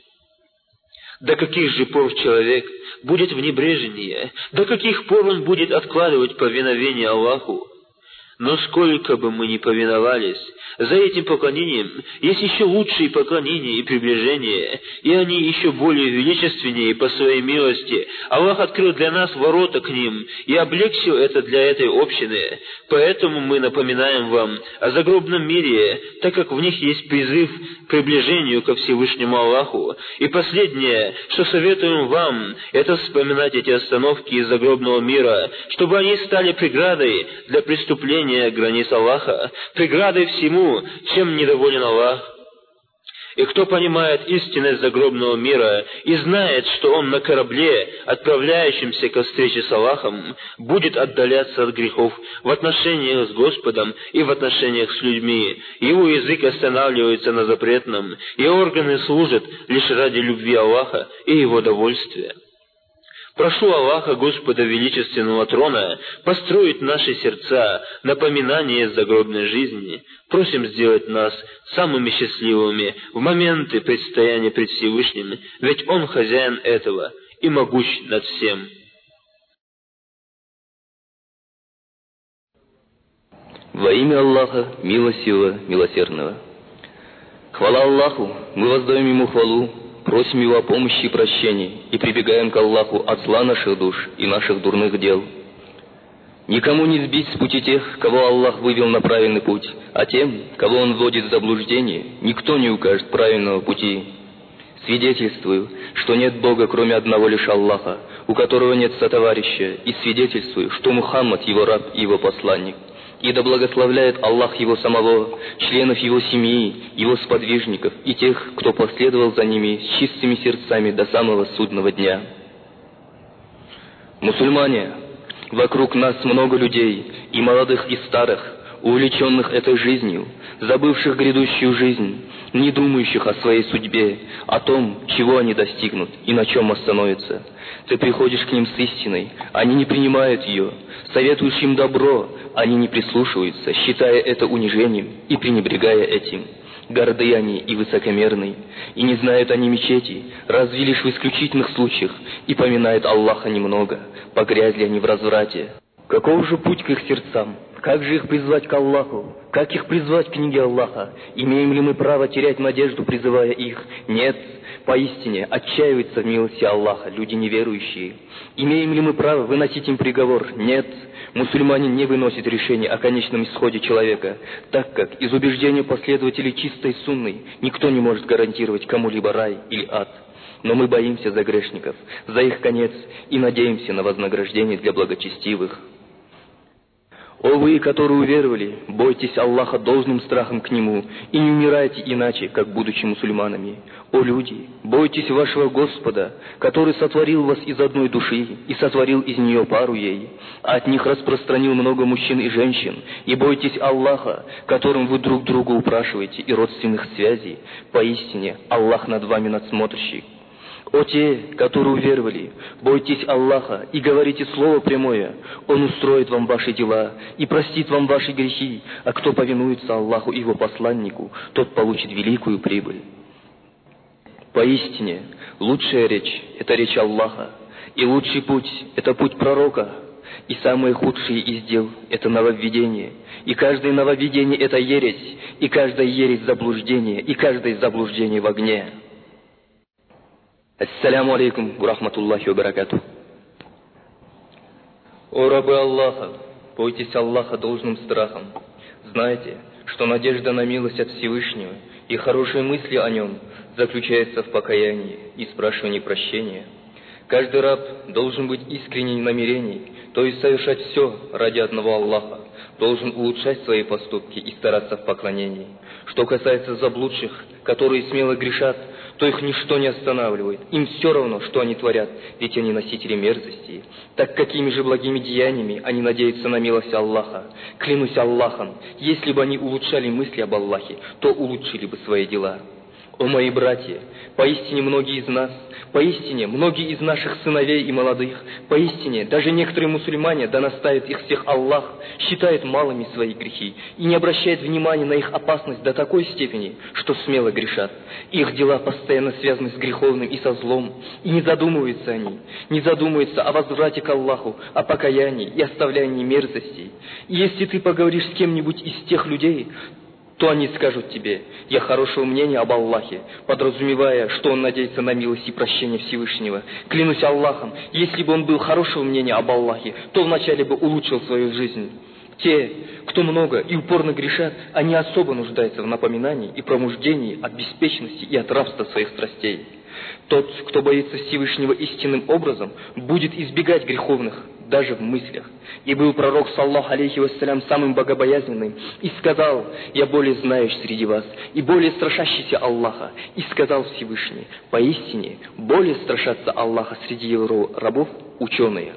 До каких же пор человек будет в небрежении, до каких пор он будет откладывать повиновение Аллаху? Но сколько бы мы ни повиновались, за этим поклонением есть еще лучшие поклонения и приближения, и они еще более величественнее по своей милости. Аллах открыл для нас ворота к ним и облегчил это для этой общины. Поэтому мы напоминаем вам о загробном мире, так как в них есть призыв к приближению ко Всевышнему Аллаху. И последнее, что советуем вам, это вспоминать эти остановки из загробного мира, чтобы они стали преградой для преступления границ Аллаха, преградой всему, чем недоволен Аллах. И кто понимает истинность загробного мира и знает, что он на корабле, отправляющемся ко встрече с Аллахом, будет отдаляться от грехов в отношениях с Господом и в отношениях с людьми, его язык останавливается на запретном, и органы служат лишь ради любви Аллаха и его довольствия. Прошу Аллаха, Господа Величественного Трона, построить наши сердца напоминание загробной жизни. Просим сделать нас самыми счастливыми в моменты предстояния пред Всевышним, ведь Он хозяин этого и могущ над всем. Во имя Аллаха, милостивого, милосердного. Хвала Аллаху, мы воздаем Ему хвалу, просим Его о помощи и прощении, и прибегаем к Аллаху от зла наших душ и наших дурных дел. Никому не сбить с пути тех, кого Аллах вывел на правильный путь, а тем, кого Он вводит в заблуждение, никто не укажет правильного пути. Свидетельствую, что нет Бога, кроме одного лишь Аллаха, у которого нет сотоварища, и свидетельствую, что Мухаммад Его раб и Его посланник. И да благословляет Аллах Его самого, членов Его семьи, Его сподвижников и тех, кто последовал за ними с чистыми сердцами до самого судного дня. Мусульмане, вокруг нас много людей, и молодых, и старых, увлеченных этой жизнью, забывших грядущую жизнь, не думающих о своей судьбе, о том, чего они достигнут и на чем остановятся. Ты приходишь к ним с истиной, они не принимают ее, советуешь им добро, они не прислушиваются, считая это унижением и пренебрегая этим. Горды они и высокомерны, и не знают они мечети, разве лишь в исключительных случаях, и поминают Аллаха немного, погрязли они в разврате. Каков же путь к их сердцам? Как же их призвать к Аллаху? Как их призвать к книге Аллаха? Имеем ли мы право терять надежду, призывая их? Нет, поистине, отчаиваются в милости Аллаха люди неверующие. Имеем ли мы право выносить им приговор? Нет, мусульманин не выносит решение о конечном исходе человека, так как из убеждения последователей чистой сунны никто не может гарантировать кому-либо рай или ад. Но мы боимся за грешников, за их конец, и надеемся на вознаграждение для благочестивых. О вы, которые уверовали, бойтесь Аллаха должным страхом к Нему, и не умирайте иначе, как будучи мусульманами. О люди, бойтесь вашего Господа, который сотворил вас из одной души и сотворил из нее пару ей, а от них распространил много мужчин и женщин, и бойтесь Аллаха, которым вы друг друга упрашиваете, и родственных связей. Поистине, Аллах над вами надсмотрщик. О те, которые уверовали, бойтесь Аллаха и говорите слово прямое. Он устроит вам ваши дела и простит вам ваши грехи, а кто повинуется Аллаху и Его посланнику, тот получит великую прибыль. Поистине, лучшая речь – это речь Аллаха, и лучший путь – это путь пророка, и самые худшие из дел – это нововведение, и каждое нововведение – это ересь, и каждая ересь – заблуждение, и каждое заблуждение в огне. Ассаляму алейкум ва рахматуллахи ва баракатух. О рабы Аллаха, бойтесь Аллаха должным страхом. Знайте, что надежда на милость от Всевышнего и хорошие мысли о Нем заключается в покаянии и спрашивании прощения. Каждый раб должен быть искренним намерений, то есть совершать все ради одного Аллаха, должен улучшать свои поступки и стараться в поклонении. Что касается заблудших, которые смело грешат, то их ничто не останавливает. Им все равно, что они творят, ведь они носители мерзости. Так какими же благими деяниями они надеются на милость Аллаха? Клянусь Аллахом, если бы они улучшали мысли об Аллахе, то улучшили бы свои дела. О мои братья, поистине многие из нас, поистине многие из наших сыновей и молодых, поистине даже некоторые мусульмане, да наставит их всех Аллах, считают малыми свои грехи и не обращают внимания на их опасность до такой степени, что смело грешат. Их дела постоянно связаны с греховным и со злом, и не задумываются они, не задумываются о возврате к Аллаху, о покаянии и оставлении мерзостей. И если ты поговоришь с кем-нибудь из тех людей, то они скажут тебе: я хорошего мнения об Аллахе, подразумевая, что он надеется на милость и прощение Всевышнего. Клянусь Аллахом, если бы он был хорошего мнения об Аллахе, то вначале бы улучшил свою жизнь. Те, кто много и упорно грешат, они особо нуждаются в напоминании и пробуждении от беспечности и от рабства своих страстей. Тот, кто боится Всевышнего истинным образом, будет избегать греховных даже в мыслях. И был пророк, саллаху алейхи вассалям, самым богобоязненным, и сказал: я более знающий среди вас, и более страшащийся Аллаха. И сказал Всевышний: поистине, более страшатся Аллаха среди его рабов ученые.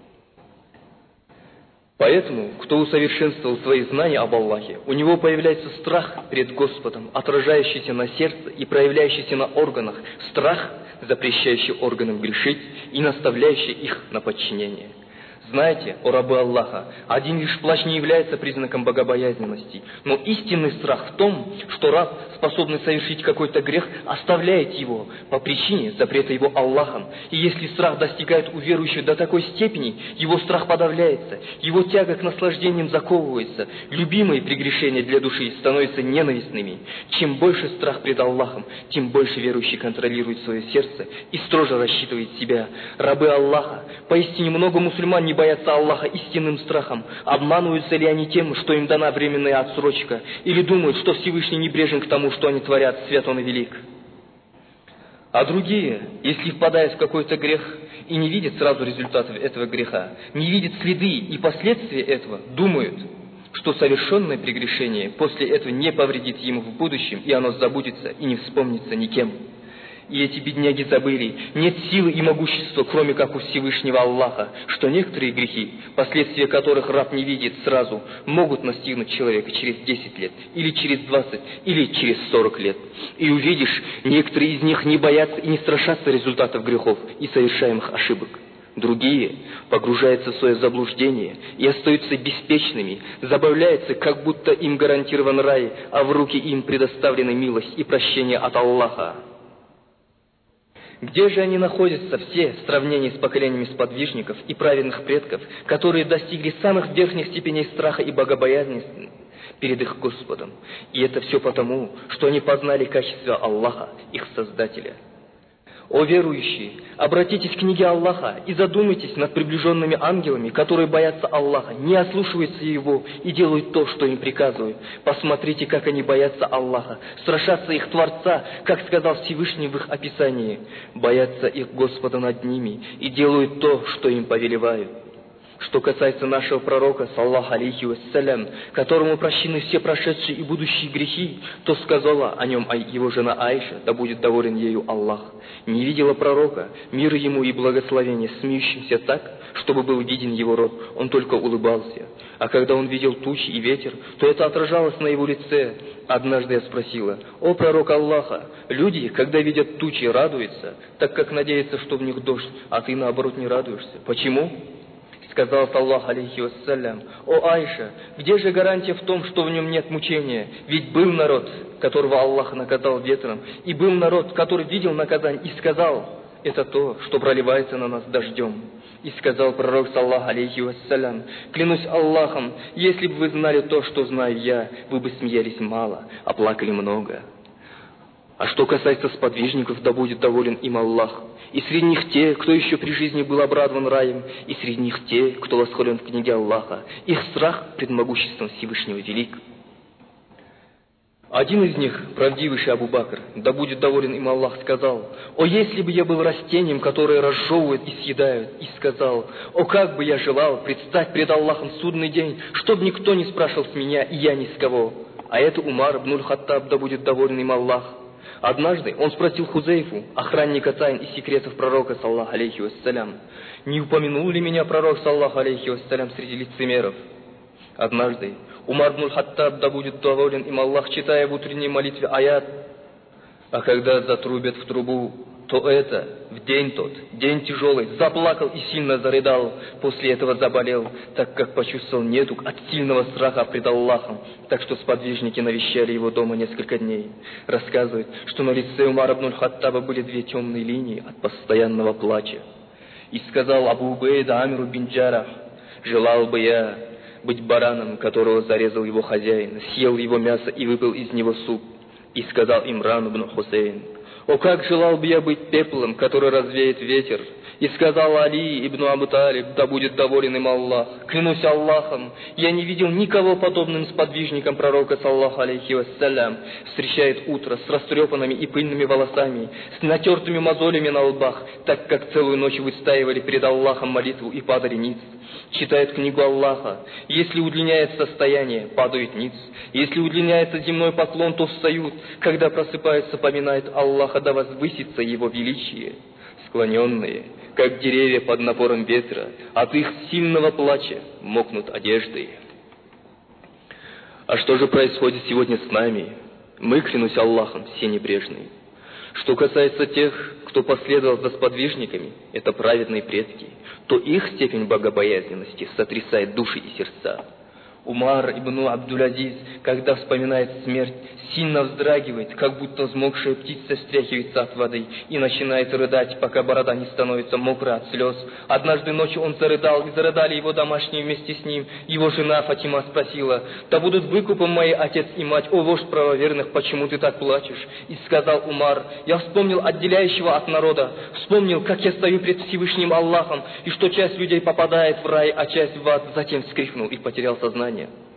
Поэтому, кто усовершенствовал свои знания об Аллахе, у него появляется страх перед Господом, отражающийся на сердце и проявляющийся на органах, страх, запрещающий органам грешить и наставляющий их на подчинение. Знаете, о рабы Аллаха, один лишь плач не является признаком богобоязненности, но истинный страх в том, что раб, способный совершить какой-то грех, оставляет его по причине запрета его Аллахом. И если страх достигает у верующего до такой степени, его страх подавляется, его тяга к наслаждениям заковывается, любимые прегрешения для души становятся ненавистными. Чем больше страх пред Аллахом, тем больше верующий контролирует свое сердце и строже рассчитывает себя. Рабы Аллаха, поистине много мусульман не боятся Аллаха истинным страхом. Обманываются ли они тем, что им дана временная отсрочка, или думают, что Всевышний небрежен к тому, что они творят, свят он и велик? А другие, если впадают в какой-то грех и не видят сразу результатов этого греха, не видят следы и последствия этого, думают, что совершенное прегрешение после этого не повредит ему в будущем, и оно забудется и не вспомнится никем. И эти бедняги забыли, нет силы и могущества, кроме как у Всевышнего Аллаха, что некоторые грехи, последствия которых раб не видит сразу, могут настигнуть человека через 10 лет, или через 20, или через 40 лет. И увидишь, некоторые из них не боятся и не страшатся результатов грехов и совершаемых ошибок. Другие погружаются в свое заблуждение и остаются беспечными, забавляются, как будто им гарантирован рай, а в руки им предоставлена милость и прощение от Аллаха. Где же они находятся все в сравнении с поколениями сподвижников и праведных предков, которые достигли самых верхних степеней страха и богобоязненности перед их Господом? И это все потому, что они познали качество Аллаха, их Создателя. О верующие, обратитесь к книге Аллаха и задумайтесь над приближенными ангелами, которые боятся Аллаха, не ослушиваются Его и делают то, что им приказывают. Посмотрите, как они боятся Аллаха, страшатся их Творца, как сказал Всевышний в их описании. Боятся их Господа над ними и делают то, что им повелевают. Что касается нашего пророка, саллаху алейхи вассалям, которому прощены все прошедшие и будущие грехи, то сказала о нем его жена Аиша, да будет доволен ею Аллах: не видела пророка, мир ему и благословение, смеющимся так, чтобы был виден его рот, он только улыбался. А когда он видел тучи и ветер, то это отражалось на его лице. Однажды я спросила: о пророк Аллаха, люди, когда видят тучи, радуются, так как надеются, что в них дождь, а ты наоборот не радуешься. Почему? Сказал саллаху алейхи вассалям: о Айша, где же гарантия в том, что в нем нет мучения? Ведь был народ, которого Аллах наказал ветром, и был народ, который видел наказание и сказал: это то, что проливается на нас дождем. И сказал пророк, саллаху алейхи вассалям: клянусь Аллахом, если бы вы знали то, что знаю я, вы бы смеялись мало, а плакали много. А что касается сподвижников, да будет доволен им Аллах. И среди них те, кто еще при жизни был обрадован раем, и среди них те, кто восхвален в книге Аллаха. Их страх пред могуществом Всевышнего велик. Один из них, правдивейший Абу Бакр, да будет доволен им Аллах, сказал: «О, если бы я был растением, которое разжевывает и съедают!» И сказал: «О, как бы я желал предстать пред Аллахом в судный день, чтобы никто не спрашивал с меня, и я ни с кого!» А это Умар ибн аль-Хаттаб, да будет доволен им Аллах. Однажды он спросил Хузейфу, охранника тайн и секретов пророка, саллаху алейхи вассалям: «Не упомянул ли меня пророк, саллаху алейхи вассалям, среди лицемеров?» Однажды Умар ибн аль-Хаттаб, да будет доволен им Аллах, читая в утренней молитве аят: «А когда затрубят в трубу, то это, в день тот, день тяжелый, заплакал и сильно зарыдал, после этого заболел, так как почувствовал недуг от сильного страха пред Аллахом, так что сподвижники навещали его дома несколько дней». Рассказывает, что на лице Умара ибн аль-Хаттаба были две темные линии от постоянного плача. И сказал Абу Убейда Амиру бин Джарах: «Желал бы я быть бараном, которого зарезал его хозяин, съел его мясо и выпил из него суп». И сказал Имран ибн Хусейн: «О, как желал бы я быть пеплом, который развеет ветер». И сказал Али ибн Абу Талиб, да будет доволен им Аллах: «Клянусь Аллахом, я не видел никого подобным сподвижникам пророка, саллаху алейхи вассалям. Встречает утро с растрепанными и пыльными волосами, с натертыми мозолями на лбах, так как целую ночь выстаивали перед Аллахом молитву и падали ниц. Читает книгу Аллаха. Если удлиняется состояние, падают ниц. Если удлиняется земной поклон, то встают. Когда просыпаются, поминают Аллаха, да возвысится Его величие. Склоненные, как деревья под напором ветра, от их сильного плача мокнут одежды». А что же происходит сегодня с нами? Мы, клянусь Аллахом, все небрежные. Что касается тех, кто последовал за сподвижниками, это праведные предки, то их степень богобоязненности сотрясает души и сердца. Умар ибн Абдуль-Азиз, когда вспоминает смерть, сильно вздрагивает, как будто взмокшая птица встряхивается от воды и начинает рыдать, пока борода не становится мокрой от слез. Однажды ночью он зарыдал, и зарыдали его домашние вместе с ним. Его жена Фатима спросила: «Да будут выкупом мои отец и мать, о вождь правоверных, почему ты так плачешь?» И сказал Умар: «Я вспомнил отделяющего от народа, вспомнил, как я стою пред Всевышним Аллахом, и что часть людей попадает в рай, а часть в ад». Затем вскрикнул и потерял сознание.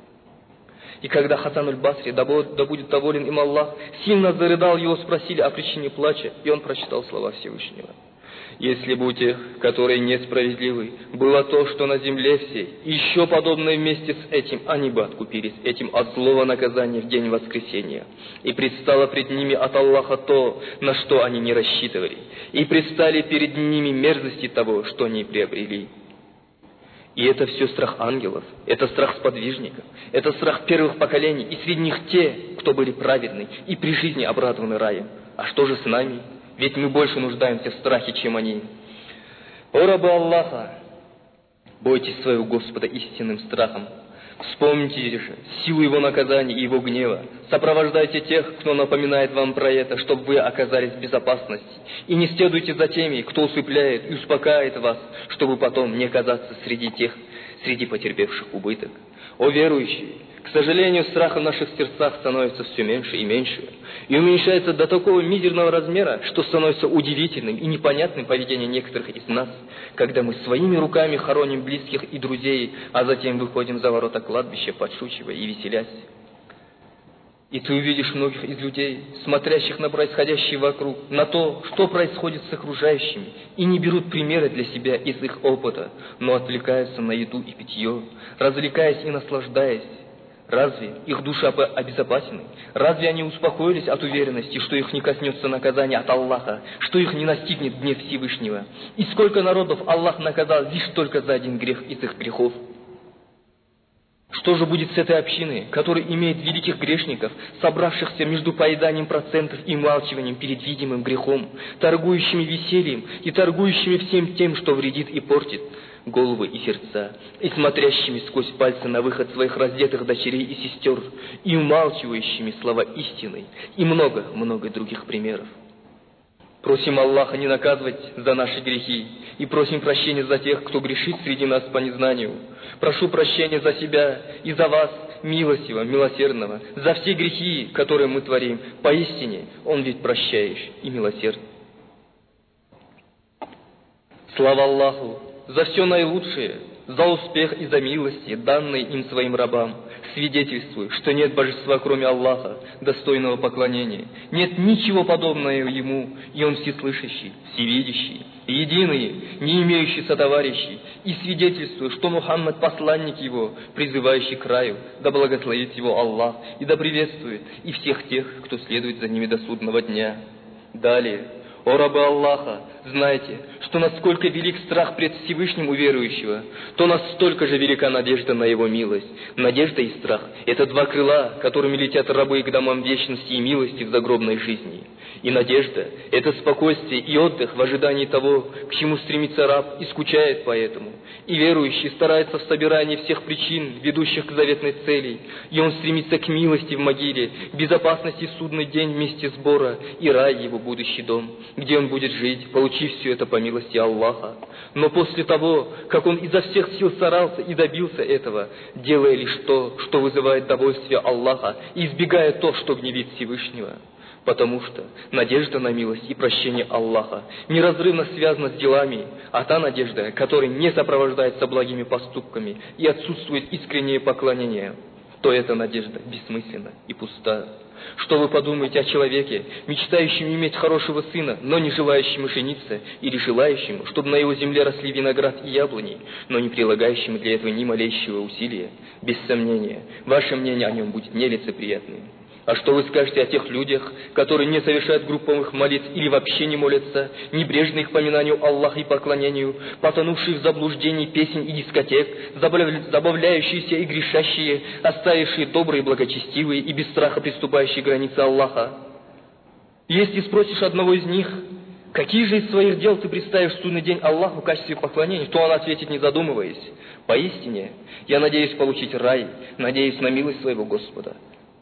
И когда Хасан аль-Басри, да будет доволен им Аллах, сильно зарыдал, его спросили о причине плача, и он прочитал слова Всевышнего: «Если бы у тех, которые несправедливы, было то, что на земле всей, еще подобное вместе с этим, они бы откупились этим от злого наказания в день воскресения. И предстало пред ними от Аллаха то, на что они не рассчитывали, и предстали перед ними мерзости того, что они приобрели». И это все страх ангелов, это страх сподвижников, это страх первых поколений, и среди них те, кто были праведны и при жизни обрадованы раем. А что же с нами? Ведь мы больше нуждаемся в страхе, чем они. О рабы Аллаха, бойтесь своего Господа истинным страхом. Вспомните же силу Его наказания и Его гнева. Сопровождайте тех, кто напоминает вам про это, чтобы вы оказались в безопасности. И не следуйте за теми, кто усыпляет и успокаивает вас, чтобы потом не оказаться среди потерпевших убыток. О верующие! К сожалению, страх в наших сердцах становится все меньше и меньше, и уменьшается до такого мизерного размера, что становится удивительным и непонятным поведение некоторых из нас, когда мы своими руками хороним близких и друзей, а затем выходим за ворота кладбища, подшучивая и веселясь. И ты увидишь многих из людей, смотрящих на происходящее вокруг, на то, что происходит с окружающими, и не берут примеры для себя из их опыта, но отвлекаются на еду и питье, развлекаясь и наслаждаясь. Разве их души обезопасены? Разве они успокоились от уверенности, что их не коснется наказание от Аллаха, что их не настигнет гнев Всевышнего? И сколько народов Аллах наказал лишь только за один грех из их грехов? Что же будет с этой общиной, которая имеет великих грешников, собравшихся между поеданием процентов и умалчиванием перед видимым грехом, торгующими весельем и торгующими всем тем, что вредит и портит головы и сердца, и смотрящими сквозь пальцы на выход своих раздетых дочерей и сестер, и умалчивающими слова истины, и много-много других примеров? Просим Аллаха не наказывать за наши грехи и просим прощения за тех, кто грешит среди нас по незнанию. Прошу прощения за себя и за вас, милостивого, милосердного, за все грехи, которые мы творим. Поистине, Он ведь прощающий и милосердный. Слава Аллаху за все наилучшее, за успех и за милости, данные им своим рабам. Свидетельствую, что нет божества, кроме Аллаха, достойного поклонения. Нет ничего подобного Ему, и Он всеслышащий, всевидящий, единый, не имеющий сотоварищей. И свидетельствую, что Мухаммад посланник Его, призывающий к раю, да благословит Его Аллах, и да приветствует и всех тех, кто следует за ними до судного дня. Далее, о рабы Аллаха, знайте, что насколько велик страх пред Всевышним у верующего, то настолько же велика надежда на Его милость. Надежда и страх – это два крыла, которыми летят рабы к домам вечности и милости в загробной жизни. И надежда – это спокойствие и отдых в ожидании того, к чему стремится раб и скучает по этому. И верующий старается в собирании всех причин, ведущих к заветной цели, и он стремится к милости в могиле, безопасности в судный день вместе сбора и рай его будущий дом, где он будет жить, получив все это по милости Аллаха. Но после того, как он изо всех сил старался и добился этого, делая лишь то, что вызывает довольствие Аллаха, и избегая то, что гневит Всевышнего. Потому что надежда на милость и прощение Аллаха неразрывно связана с делами, а та надежда, которая не сопровождается благими поступками и отсутствует искреннее поклонение, то эта надежда бессмысленна и пуста. Что вы подумаете о человеке, мечтающем иметь хорошего сына, но не желающему жениться, или желающему, чтобы на его земле росли виноград и яблони, но не прилагающему для этого ни малейшего усилия? Без сомнения, ваше мнение о нем будет нелицеприятным. А что вы скажете о тех людях, которые не совершают групповых молитв или вообще не молятся, небрежны их поминанию Аллаха и поклонению, потонувшие в заблуждении песен и дискотек, забавляющиеся и грешащие, оставившие добрые, благочестивые и без страха приступающие границы Аллаха? Если спросишь одного из них, какие же из своих дел ты представишь в судный день Аллаху в качестве поклонения, то он ответит, не задумываясь: поистине, я надеюсь получить рай, надеюсь на милость своего Господа.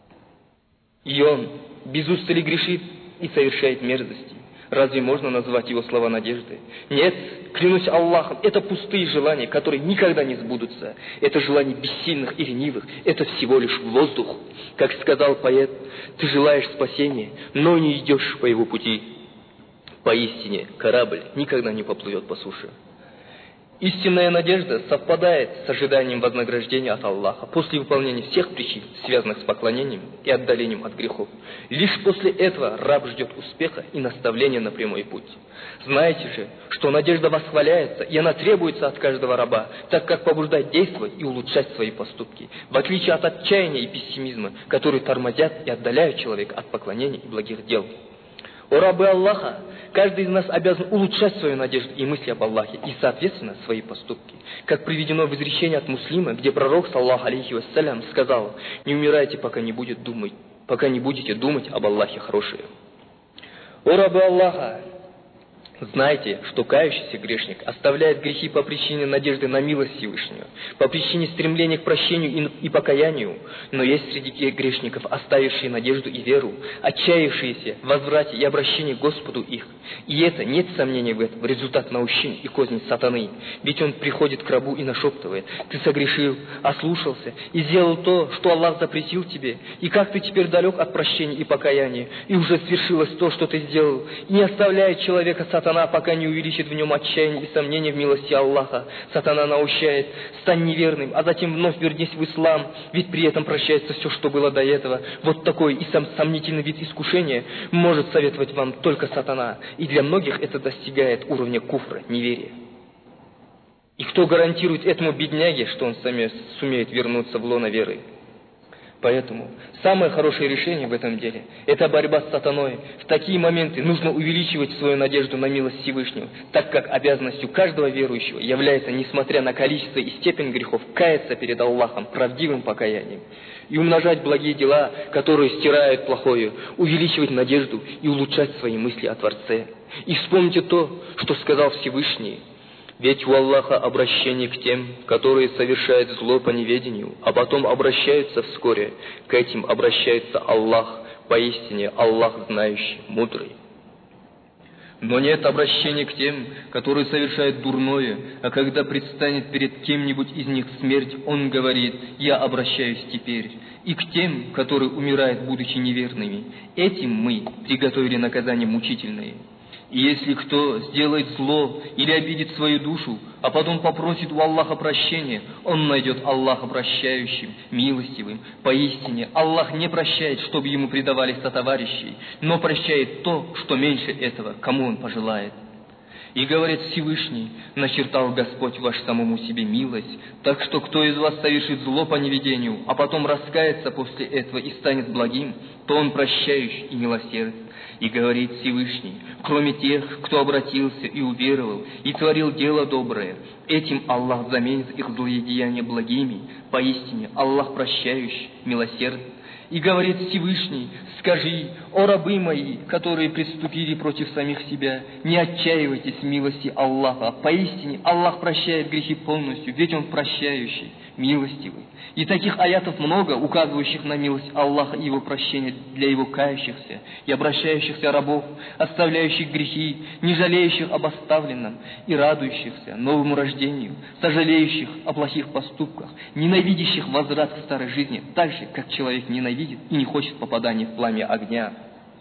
И он без устали грешит и совершает мерзости. Разве можно назвать его слова надежды? Нет, клянусь Аллахом, это пустые желания, которые никогда не сбудутся. Это желания бессильных и ленивых, это всего лишь воздух. Как сказал поэт, ты желаешь спасения, но не идешь по его пути. Поистине, корабль никогда не поплывет по суше. Истинная надежда совпадает с ожиданием вознаграждения от Аллаха после выполнения всех причин, связанных с поклонением и отдалением от грехов. Лишь после этого раб ждет успеха и наставления на прямой путь. Знаете же, что надежда восхваляется, и она требуется от каждого раба, так как побуждает действовать и улучшать свои поступки, в отличие от отчаяния и пессимизма, которые тормозят и отдаляют человека от поклонения и благих дел. О рабы Аллаха, каждый из нас обязан улучшать свою надежду и мысли об Аллахе и, соответственно, свои поступки. Как приведено в изречении от Муслима, где пророк, саллаху алейхи вассалям, сказал: не умирайте, пока не будете думать об Аллахе хорошее. О рабы Аллаха, знайте, что кающийся грешник оставляет грехи по причине надежды на милость Всевышнего, по причине стремления к прощению и покаянию, но есть среди тех грешников, оставившие надежду и веру, отчаявшиеся в возврате и обращении к Господу их. И это, нет сомнения в этом, результат наущений и козней сатаны, ведь он приходит к рабу и нашептывает: ты согрешил, ослушался и сделал то, что Аллах запретил тебе, и как ты теперь далек от прощения и покаяния, и уже свершилось то, что ты сделал, и не оставляет человека сатана, пока не увеличит в нем отчаяние и сомнение в милости Аллаха. Сатана наущает: стань неверным, а затем вновь вернись в ислам, ведь при этом прощается все, что было до этого. Вот такой и сомнительный вид искушения может советовать вам только сатана, и для многих это достигает уровня куфра, неверия. И кто гарантирует этому бедняге, что он сумеет вернуться в лоно веры? Поэтому самое хорошее решение в этом деле – это борьба с сатаной. В такие моменты нужно увеличивать свою надежду на милость Всевышнего, так как обязанностью каждого верующего является, несмотря на количество и степень грехов, каяться перед Аллахом правдивым покаянием и умножать благие дела, которые стирают плохое, увеличивать надежду и улучшать свои мысли о Творце. И вспомните то, что сказал Всевышний: ведь у Аллаха обращение к тем, которые совершают зло по неведению, а потом обращаются вскоре. К этим обращается Аллах, поистине Аллах знающий, мудрый. Но нет обращения к тем, которые совершают дурное, а когда предстанет перед кем-нибудь из них смерть, он говорит: «Я обращаюсь теперь». И к тем, которые умирают, будучи неверными, этим мы приготовили наказание мучительное. И если кто сделает зло или обидит свою душу, а потом попросит у Аллаха прощения, он найдет Аллаха прощающим, милостивым. Поистине, Аллах не прощает, чтобы ему предавали сотоварищей, но прощает то, что меньше этого, кому он пожелает. И говорит Всевышний: начертал Господь ваш самому себе милость, так что кто из вас совершит зло по неведению, а потом раскается после этого и станет благим, то он прощающий и милосердный. И говорит Всевышний: кроме тех, кто обратился и уверовал, и творил дело доброе, этим Аллах заменит их злые деяния благими. Поистине, Аллах прощающий, милосердный. И говорит Всевышний: скажи: о рабы мои, которые преступили против самих себя, не отчаивайтесь в милости Аллаха. Поистине, Аллах прощает грехи полностью, ведь Он прощающий, милостивый. И таких аятов много, указывающих на милость Аллаха и Его прощение для Его кающихся и обращающихся рабов, оставляющих грехи, не жалеющих об оставленном и радующихся новому рождению, сожалеющих о плохих поступках, ненавидящих возврат к старой жизни, так же, как человек ненавидит и не хочет попадания в пламя огня.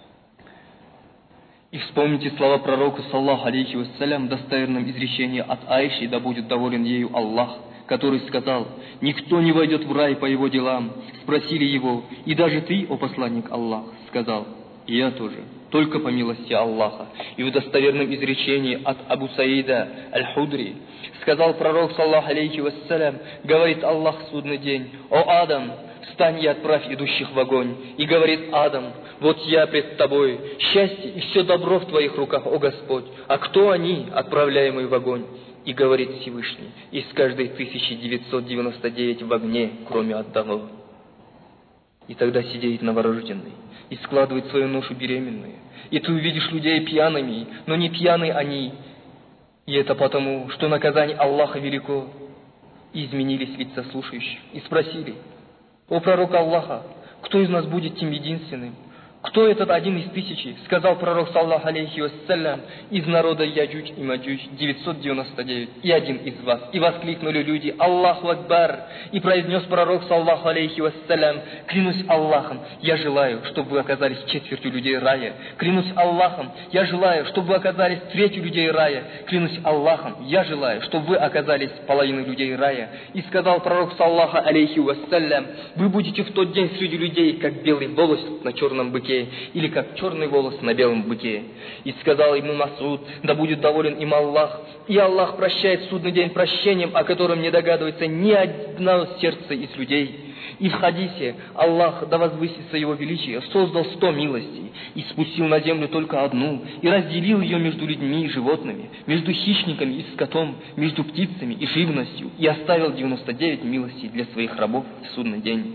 И вспомните слова пророка, саллаху алейхи вассалям, достоверном изречении от Аиши, да будет доволен ею Аллах, который сказал: «Никто не войдет в рай по его делам». Спросили его: «И даже ты, о посланник Аллах?» Сказал: «И я тоже, только по милости Аллаха». И в достоверном изречении от Абу Саида Аль-Худри сказал пророк, саллаху алейхи вассалям, говорит Аллах в судный день: «О Адам, встань и отправь идущих в огонь». И говорит Адам: «Вот я пред тобой, счастье и все добро в твоих руках, о Господь, а кто они, отправляемые в огонь?» И говорит Всевышний: из каждой 1999 в огне, кроме одного. И тогда сидеет новорожденный и складывает свою ношу беременную. И ты увидишь людей пьяными, но не пьяны они. И это потому, что наказание Аллаха велико. И изменились лица слушающих и спросили: «О пророк Аллаха, кто из нас будет тем единственным? Кто этот один из тысячи?» Сказал пророк, саллаху алейхи вассалям: из народа Яджудж и Маджудж 999, и один из вас. И воскликнули люди: Аллаху Акбар! И произнес пророк, саллаху алейхи вассалям: клянусь Аллахом, я желаю, чтобы вы оказались четвертью людей рая. Клянусь Аллахом, я желаю, чтобы вы оказались третью людей рая. Клянусь Аллахом, я желаю, чтобы вы оказались половиной людей рая. И сказал пророк, саллаху алейхи вассалям: вы будете в тот день среди людей, как белый волос на черном быке, или как черный волос на белом быке. И сказал ему Масуд, да будет доволен им Аллах: и Аллах прощает в судный день прощением, о котором не догадывается ни одно сердце из людей. И в хадисе: Аллах, да возвысится Его величие, создал 100 милостей и спустил на землю только одну, и разделил ее между людьми и животными, между хищниками и скотом, между птицами и живностью, и оставил 99 милостей для своих рабов в судный день.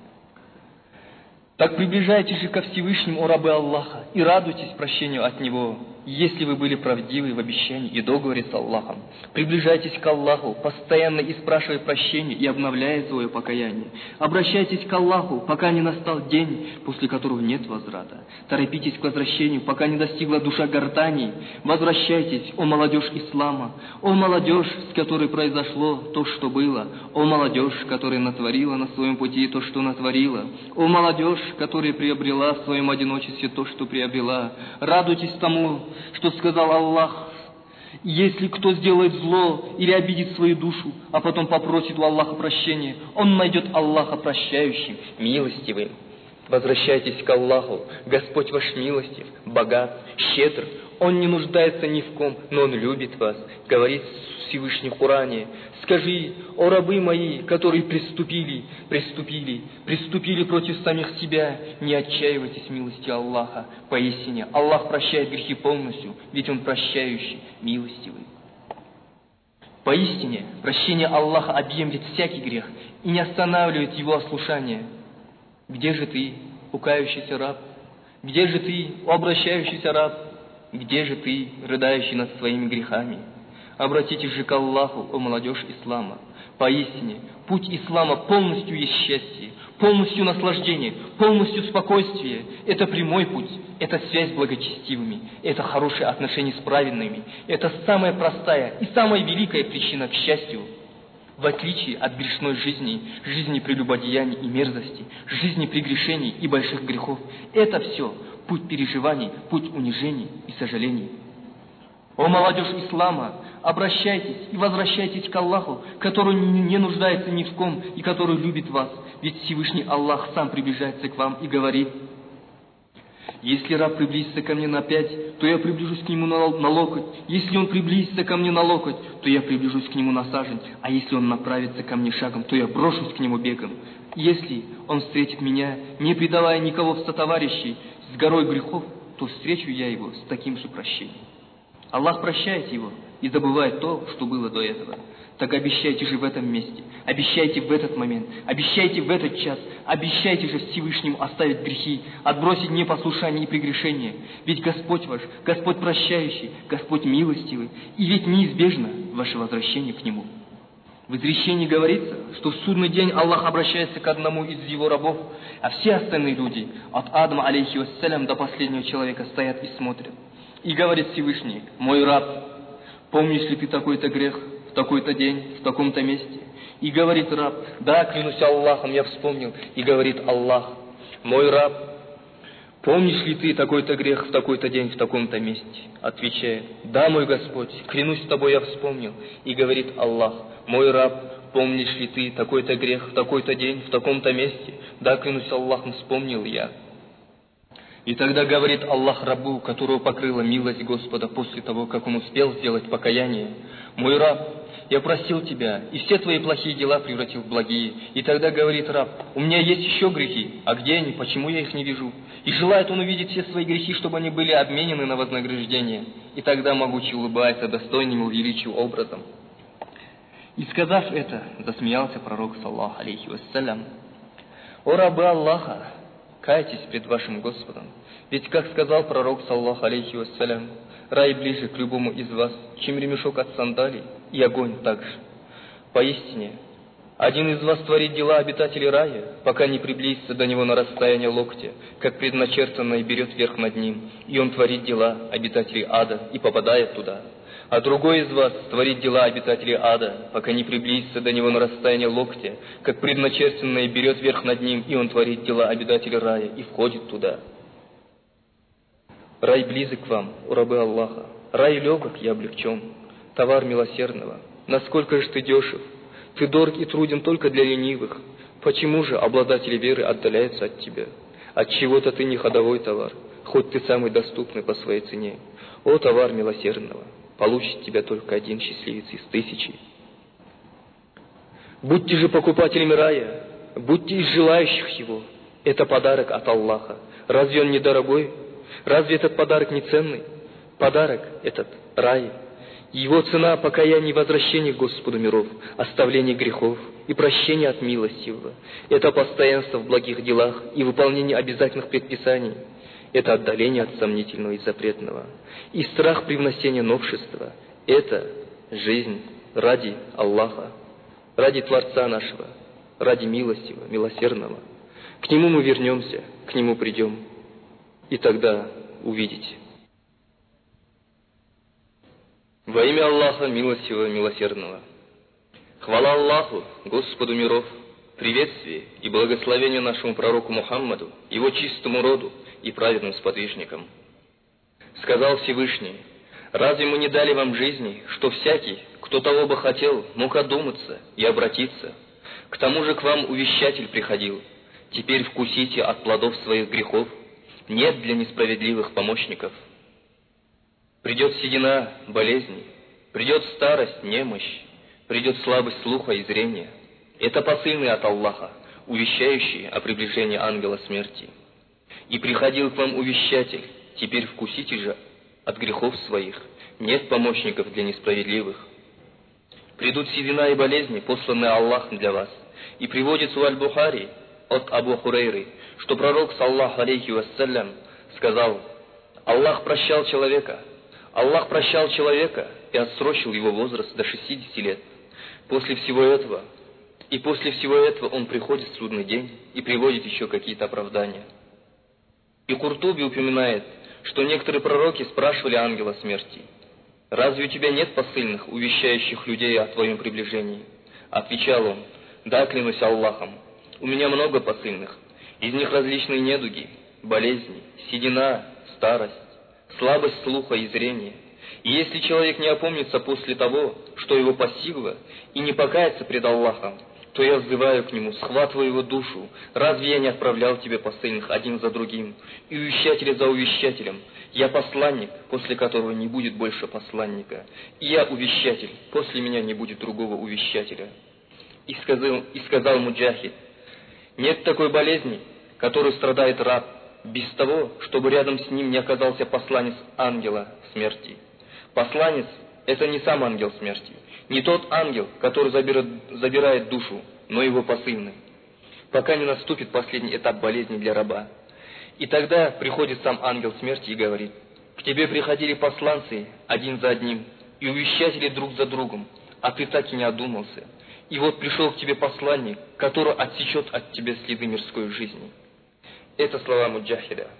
Так приближайтесь же ко Всевышнему, о рабы Аллаха, и радуйтесь прощению от Него, если вы были правдивы в обещании и договоре с Аллахом. Приближайтесь к Аллаху, постоянно испрашивая прощения и обновляя свое покаяние. Обращайтесь к Аллаху, пока не настал день, после которого нет возврата. Торопитесь к возвращению, пока не достигла душа гортани. Возвращайтесь, о молодежь ислама, о молодежь, с которой произошло то, что было, о молодежь, которая натворила на своем пути то, что натворила, о молодежь, которая приобрела в своем одиночестве то, что приобрела. Радуйтесь тому, что сказал Аллах: если кто сделает зло или обидит свою душу, а потом попросит у Аллаха прощения, он найдет Аллаха прощающим, милостивым. Возвращайтесь к Аллаху, Господь ваш милостив, богат, щедр, Он не нуждается ни в ком, но Он любит вас. Говорит Всевышний в Коране: скажи, о рабы мои, которые приступили против самих себя, не отчаивайтесь в милости Аллаха. Поистине, Аллах прощает грехи полностью, ведь Он прощающий, милостивый. Поистине, прощение Аллаха объемлет всякий грех и не останавливает его ослушание. Где же ты, укающийся раб? Где же ты, обращающийся раб? Где же ты, рыдающий над своими грехами? Обратитесь же к Аллаху, о молодежь ислама. Поистине, путь ислама полностью есть счастье, полностью наслаждение, полностью спокойствие. Это прямой путь, это связь с благочестивыми, это хорошие отношения с праведными, это самая простая и самая великая причина к счастью. В отличие от грешной жизни, жизни прелюбодеяний и мерзости, жизни прегрешений и больших грехов, это все путь переживаний, путь унижений и сожалений. О молодежь ислама, обращайтесь и возвращайтесь к Аллаху, который не нуждается ни в ком и который любит вас, ведь Всевышний Аллах сам приближается к вам и говорит: если раб приблизится ко мне на 5, то я приближусь к нему на локоть. Если он приблизится ко мне на локоть, то я приближусь к нему на сажень. А если он направится ко мне шагом, то я брошусь к нему бегом. Если он встретит меня, не предавая никого в сотоварищей, с горой грехов, то встречу я его с таким же прощением. Аллах прощает его и забывает то, что было до этого. Так обещайте же в этом месте, обещайте в этот момент, обещайте в этот час, обещайте же Всевышнему оставить грехи, отбросить непослушание и прегрешение. Ведь Господь ваш, Господь прощающий, Господь милостивый, и ведь неизбежно ваше возвращение к Нему. В изречении говорится, что в судный день Аллах обращается к одному из его рабов, а все остальные люди, от Адама, алейхи вассалям, до последнего человека, стоят и смотрят. И говорит Всевышний: мой раб, помнишь ли ты такой-то грех в такой-то день, в таком-то месте? И говорит раб: да, клянусь Аллахом, я вспомнил. И говорит Аллах: мой раб, помнишь ли ты такой-то грех в такой-то день, в таком-то месте? Отвечает: да, мой Господь, клянусь тобой, я вспомнил. И говорит Аллах: мой раб, помнишь ли ты такой-то грех в такой-то день, в таком-то месте? Да, клянусь Аллахом, вспомнил я. И тогда говорит Аллах рабу, которого покрыла милость Господа после того, как он успел сделать покаяние: мой раб, я просил тебя, и все твои плохие дела превратил в благие. И тогда говорит раб: у меня есть еще грехи, а где они, почему я их не вижу? И желает он увидеть все свои грехи, чтобы они были обменены на вознаграждение. И тогда могучий улыбается достойным его величию образом. И сказав это, засмеялся пророк, саллаху алейхи вассалям: о рабы Аллаха, кайтесь пред вашим Господом. Ведь, как сказал пророк, саллаху алейхи вассалям, рай ближе к любому из вас, чем ремешок от сандалий, и огонь также. Поистине, один из вас творит дела обитателей рая, пока не приблизится до него на расстояние локтя, как предначертанное берет верх над ним, и он творит дела обитателей ада и попадает туда. А другой из вас творит дела обитателей ада, пока не приблизится до него на расстояние локтя, как предначертанное берет верх над ним, и он творит дела обитателей рая и входит туда. Рай близок к вам, о рабы Аллаха, рай легок и облегчен, товар милосердного. Насколько же ты дешев, ты дорог и труден только для ленивых. Почему же обладатели веры отдаляются от тебя? Отчего-то ты не ходовой товар, хоть ты самый доступный по своей цене. О товар милосердного, получит тебя только один счастливец из 1000. Будьте же покупателями рая, будьте из желающих его. Это подарок от Аллаха. Разве он не дорогой? Разве этот подарок не ценный? Подарок этот — рай. Его цена — покаяние и возвращение к Господу миров, оставление грехов и прощение от милостивого. Это постоянство в благих делах и выполнение обязательных предписаний. Это отдаление от сомнительного и запретного. И страх привнесения новшества — это жизнь ради Аллаха, ради Творца нашего, ради милостивого, милосердного. К Нему мы вернемся, к Нему придем, и тогда увидите. Во имя Аллаха, милостивого, милосердного. Хвала Аллаху, Господу миров, приветствие и благословение нашему пророку Мухаммаду, его чистому роду и праведным сподвижникам. Сказал Всевышний: разве мы не дали вам жизни, что всякий, кто того бы хотел, мог одуматься и обратиться? К тому же к вам увещатель приходил: теперь вкусите от плодов своих грехов, нет для несправедливых помощников. Придет седина, болезни, придет старость, немощь, придет слабость слуха и зрения. Это посыльные от Аллаха, увещающие о приближении ангела смерти. И приходил к вам увещатель: теперь вкусите же от грехов своих, нет помощников для несправедливых. Придут седина и болезни, посланные Аллахом для вас. И приводится у Аль-Бухари от Абу Хурейры, что пророк, саллаху алейхи вассалям, сказал: Аллах прощал человека, и отсрочил его возраст до 60 лет. После всего этого он приходит в судный день и приводит еще какие-то оправдания. И Куртуби упоминает, что некоторые пророки спрашивали ангела смерти: «Разве у тебя нет посыльных, увещающих людей о твоем приближении?» Отвечал он: «Да, клянусь Аллахом, у меня много посыльных, из них различные недуги, болезни, седина, старость, слабость слуха и зрения. И если человек не опомнится после того, что его постигло, и не покается пред Аллахом, то я взываю к нему, схватываю его душу. Разве я не отправлял тебе посыльных один за другим, и увещателя за увещателем? Я посланник, после которого не будет больше посланника, и я увещатель, после меня не будет другого увещателя». И сказал Муджахид: «Нет такой болезни, которой страдает раб, без того, чтобы рядом с ним не оказался посланец ангела смерти. Посланец — это не сам ангел смерти, не тот ангел, который забирает душу, но его посыльный, пока не наступит последний этап болезни для раба. И тогда приходит сам ангел смерти и говорит: к тебе приходили посланцы один за одним и увещатели друг за другом, а ты так и не одумался. И вот пришел к тебе посланник, который отсечет от тебя следы мирской жизни». Это слова Муджахида.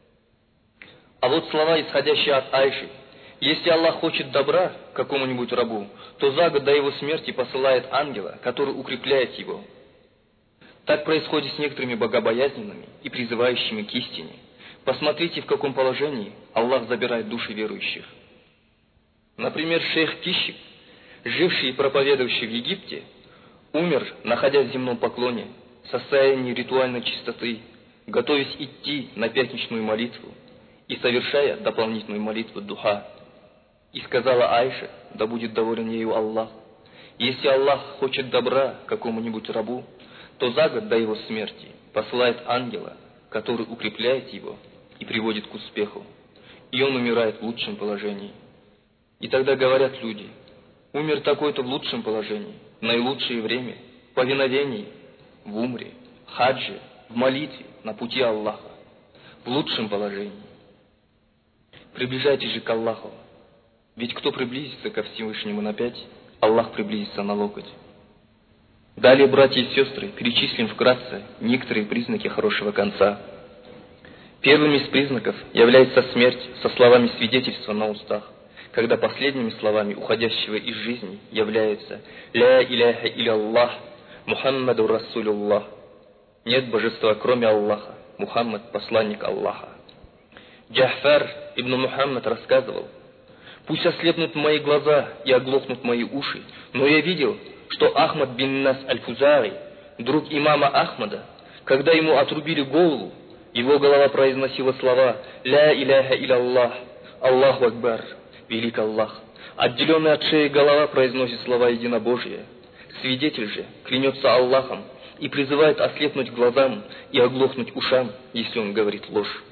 А вот слова, исходящие от Айши: «Если Аллах хочет добра какому-нибудь рабу, то за год до его смерти посылает ангела, который укрепляет его». Так происходит с некоторыми богобоязненными и призывающими к истине. Посмотрите, в каком положении Аллах забирает души верующих. Например, шейх Кищик, живший и проповедовавший в Египте, умер, находясь в земном поклоне, в состоянии ритуальной чистоты, готовясь идти на пятничную молитву и совершая дополнительную молитву духа. И сказала Айша, да будет доволен ею Аллах: «Если Аллах хочет добра какому-нибудь рабу, то за год до его смерти посылает ангела, который укрепляет его и приводит к успеху, и он умирает в лучшем положении». И тогда говорят люди: «Умер такой-то в лучшем положении, в наилучшее время, в повиновении, в умре, в хаджи, в молитве, на пути Аллаха, в лучшем положении». Приближайтесь же к Аллаху, ведь кто приблизится ко Всевышнему на 5, Аллах приблизится на локоть. Далее, братья и сестры, перечислим вкратце некоторые признаки хорошего конца. Первым из признаков является смерть со словами свидетельства на устах, когда последними словами уходящего из жизни являются «Ля иляха илля Мухаммаду Расулюллах». Нет божества, кроме Аллаха, Мухаммад – посланник Аллаха. Джафар ибн Мухаммад рассказывал: «Пусть ослепнут мои глаза и оглохнут мои уши, но я видел, что Ахмад бин Нас аль-Фузари, друг имама Ахмада, когда ему отрубили голову, его голова произносила слова «Ля иляха илля Аллаху Акбар, велик Аллах». Отделенная от шеи голова произносит слова единобожия. Свидетель же клянется Аллахом и призывает ослепнуть глазам и оглохнуть ушам, если он говорит ложь».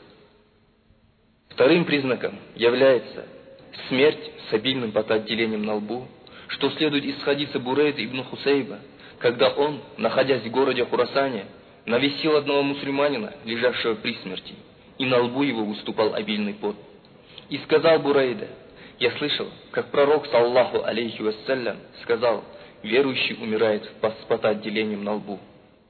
Вторым признаком является смерть с обильным потоотделением на лбу, что следует из хадиса Бурейда ибн Хусейба, когда он, находясь в городе Хурасане, навестил одного мусульманина, лежавшего при смерти, и на лбу его выступал обильный пот. И сказал Бурейда: «Я слышал, как пророк, саллаху алейхи вассалям, сказал: верующий умирает с потоотделением на лбу».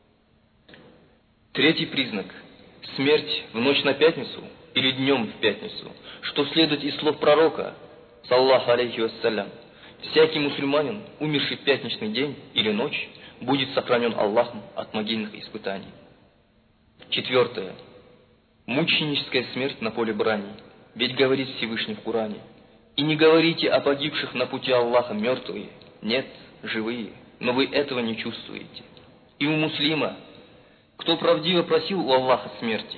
Третий признак – смерть в ночь на пятницу или днем в пятницу, что следует из слов пророка, саллаху алейхи вассалям: «Всякий мусульманин, умерший в пятничный день или ночь, будет сохранен Аллахом от могильных испытаний». Четвертое. Мученическая смерть на поле брани. Ведь говорит Всевышний в Коране: «И не говорите о погибших на пути Аллаха мертвые, нет, живые, но вы этого не чувствуете». И у муслима: «Кто правдиво просил у Аллаха смерти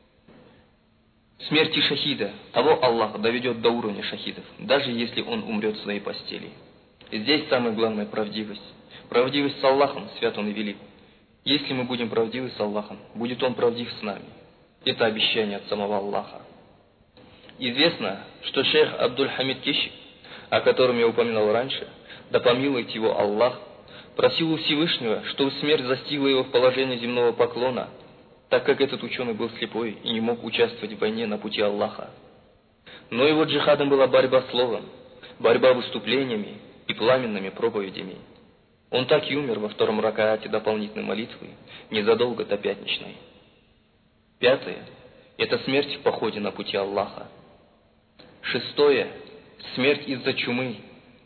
шахида, того Аллах доведет до уровня шахидов, даже если он умрет в своей постели». Здесь самая главная правдивость. Правдивость с Аллахом, свят Он и велик. Если мы будем правдивы с Аллахом, будет Он правдив с нами. Это обещание от самого Аллаха. Известно, что шейх Абдуль-Хамид Кищик, о котором я упоминал раньше, да помилует его Аллах, просил у Всевышнего, чтобы смерть застигла его в положении земного поклона, так как этот ученый был слепой и не мог участвовать в войне на пути Аллаха. Но его джихадом была борьба словом, борьба выступлениями и пламенными проповедями. Он так и умер во втором ракаате дополнительной молитвы, незадолго до пятничной. 5. Это смерть в походе на пути Аллаха. 6. Смерть из-за чумы.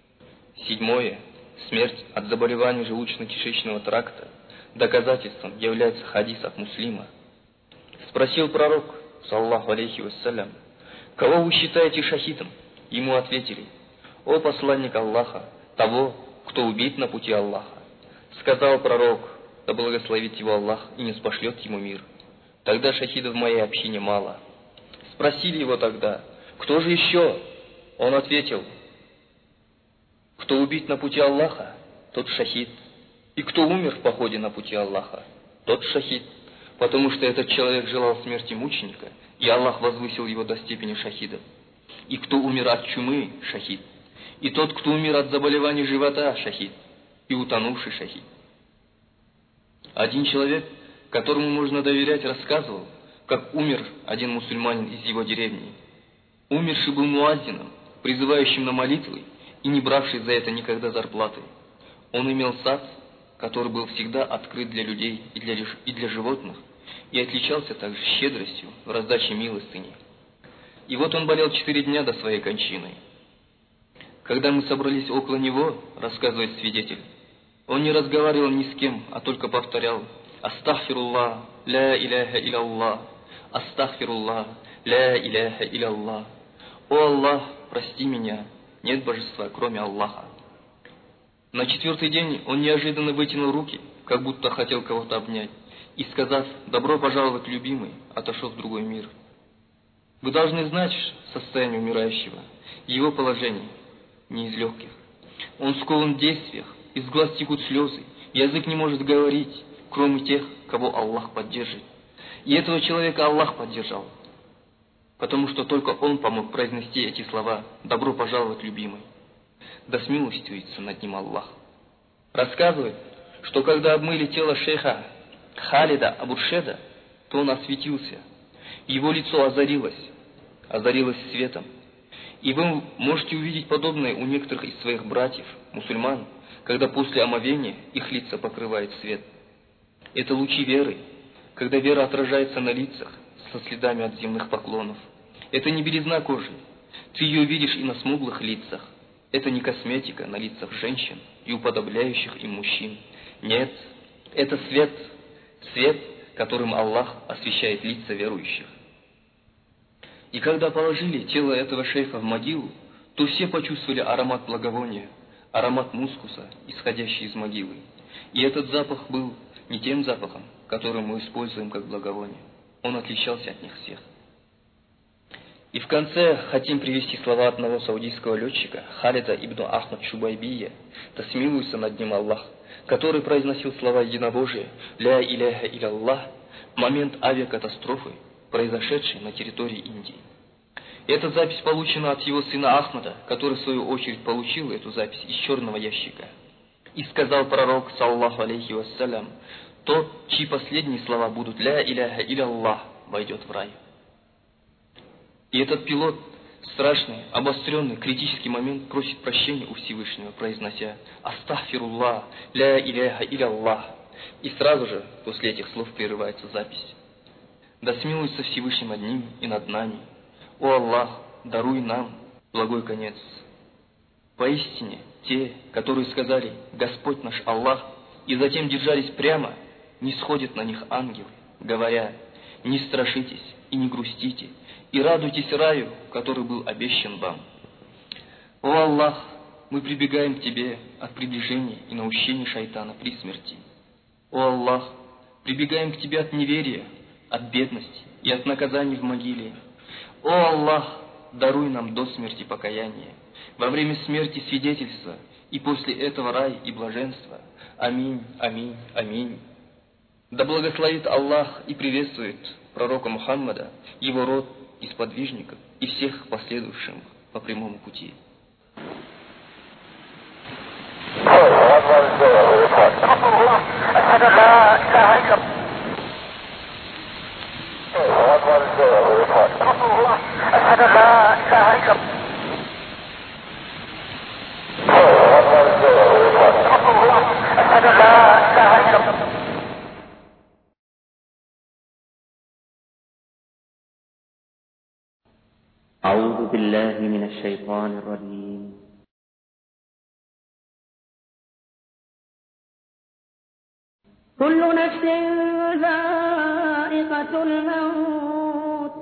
7. Смерть от заболеваний желудочно-кишечного тракта. Доказательством является хадис от Муслима. Спросил пророк, саллаллаху алейхи вассалям, кого вы считаете шахидом? Ему ответили: о посланник Аллаха, того, кто убит на пути Аллаха. Сказал пророк, да благословит его Аллах и не спошлет ему мир: тогда шахидов в моей общине мало. Спросили его тогда: кто же еще? Он ответил: кто убит на пути Аллаха, тот шахид. И кто умер в походе на пути Аллаха, тот шахид. Потому что этот человек желал смерти мученика, и Аллах возвысил его до степени шахида. И кто умер от чумы, шахид. И тот, кто умер от заболеваний живота, шахид. И утонувший шахид. Один человек, которому можно доверять, рассказывал, как умер один мусульманин из его деревни. Умерший был муаззином, призывающим на молитвы и не бравший за это никогда зарплаты. Он имел сад, который был всегда открыт для людей и для животных, и отличался также щедростью в раздаче милостыни. И вот он болел 4 дня до своей кончины. Когда мы собрались около него, рассказывает свидетель, он не разговаривал ни с кем, а только повторял: «Астагфируллах, ля иляха илlallah, астагфируллах, ля иляха илlallah». «О Аллах, прости меня, нет божества, кроме Аллаха». На 4-й день он неожиданно вытянул руки, как будто хотел кого-то обнять, и, сказав «добро пожаловать, любимый», отошел в другой мир. Вы должны знать состояние умирающего, его положение не из легких. Он скован в действиях, из глаз текут слезы, язык не может говорить, кроме тех, кого Аллах поддержит. И этого человека Аллах поддержал, потому что только он помог произнести эти слова «добро пожаловать, любимый». Да смилостивится над ним Аллах. Рассказывает, что когда обмыли тело шейха Халида Абуршеда, то он осветился, его лицо озарилось светом. И вы можете увидеть подобное у некоторых из своих братьев, мусульман, когда после омовения их лица покрывает свет. Это лучи веры, когда вера отражается на лицах со следами от земных поклонов. Это не белизна кожи, ты ее видишь и на смуглых лицах. Это не косметика на лицах женщин и уподобляющих им мужчин. Нет, это свет, которым Аллах освещает лица верующих. И когда положили тело этого шейха в могилу, то все почувствовали аромат благовония, аромат мускуса, исходящий из могилы. И этот запах был не тем запахом, который мы используем как благовоние. Он отличался от них всех. И в конце хотим привести слова одного саудийского летчика, Халида ибн Ахмад Шубайбия, да смилуется над ним Аллах, который произносил слова единобожия «Ля иляха илlallah» в момент авиакатастрофы, произошедшей на территории Индии. Эта запись получена от его сына Ахмада, который в свою очередь получил эту запись из черного ящика. И сказал пророк, саллаллаху алейхи вассалям, тот, чьи последние слова будут «Ля иляха илlallah», войдет в рай. И этот пилот в страшный, обостренный, критический момент просит прощения у Всевышнего, произнося «Астагфируллах, ля иляха илlallah». И сразу же после этих слов прерывается запись. Да смилуется Всевышний над ним и над нами. О Аллах, даруй нам благой конец. Поистине, те, которые сказали «Господь наш Аллах», и затем держались прямо, не сходят на них ангелы, говоря: «Не страшитесь и не грустите, и радуйтесь раю, который был обещан вам». О Аллах, мы прибегаем к Тебе от приближения и наущения шайтана при смерти. О Аллах, прибегаем к Тебе от неверия, от бедности и от наказаний в могиле. О Аллах, даруй нам до смерти покаяние, во время смерти свидетельства, и после этого рай и блаженство. Аминь, аминь, аминь. Да благословит Аллах и приветствует пророка Мухаммада, его род и сподвижников, и всех последующих по прямому пути. أعوذ بالله من الشيطان الرجيم. كل نفس ذائقة الموت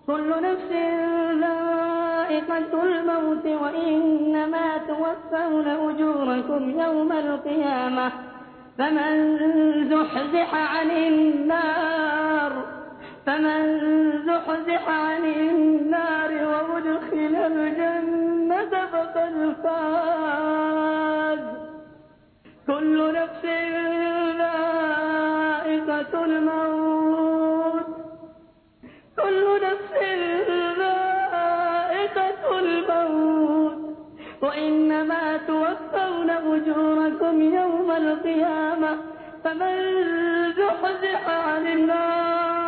وإنما توفون أجوركم يوم القيامة فمن زحزح عن النار وأدخل الجنة فقد فاز. كل نفس ذائقة الموت وإنما توفون أجوركم يوم القيامة فمن زحزح عن النار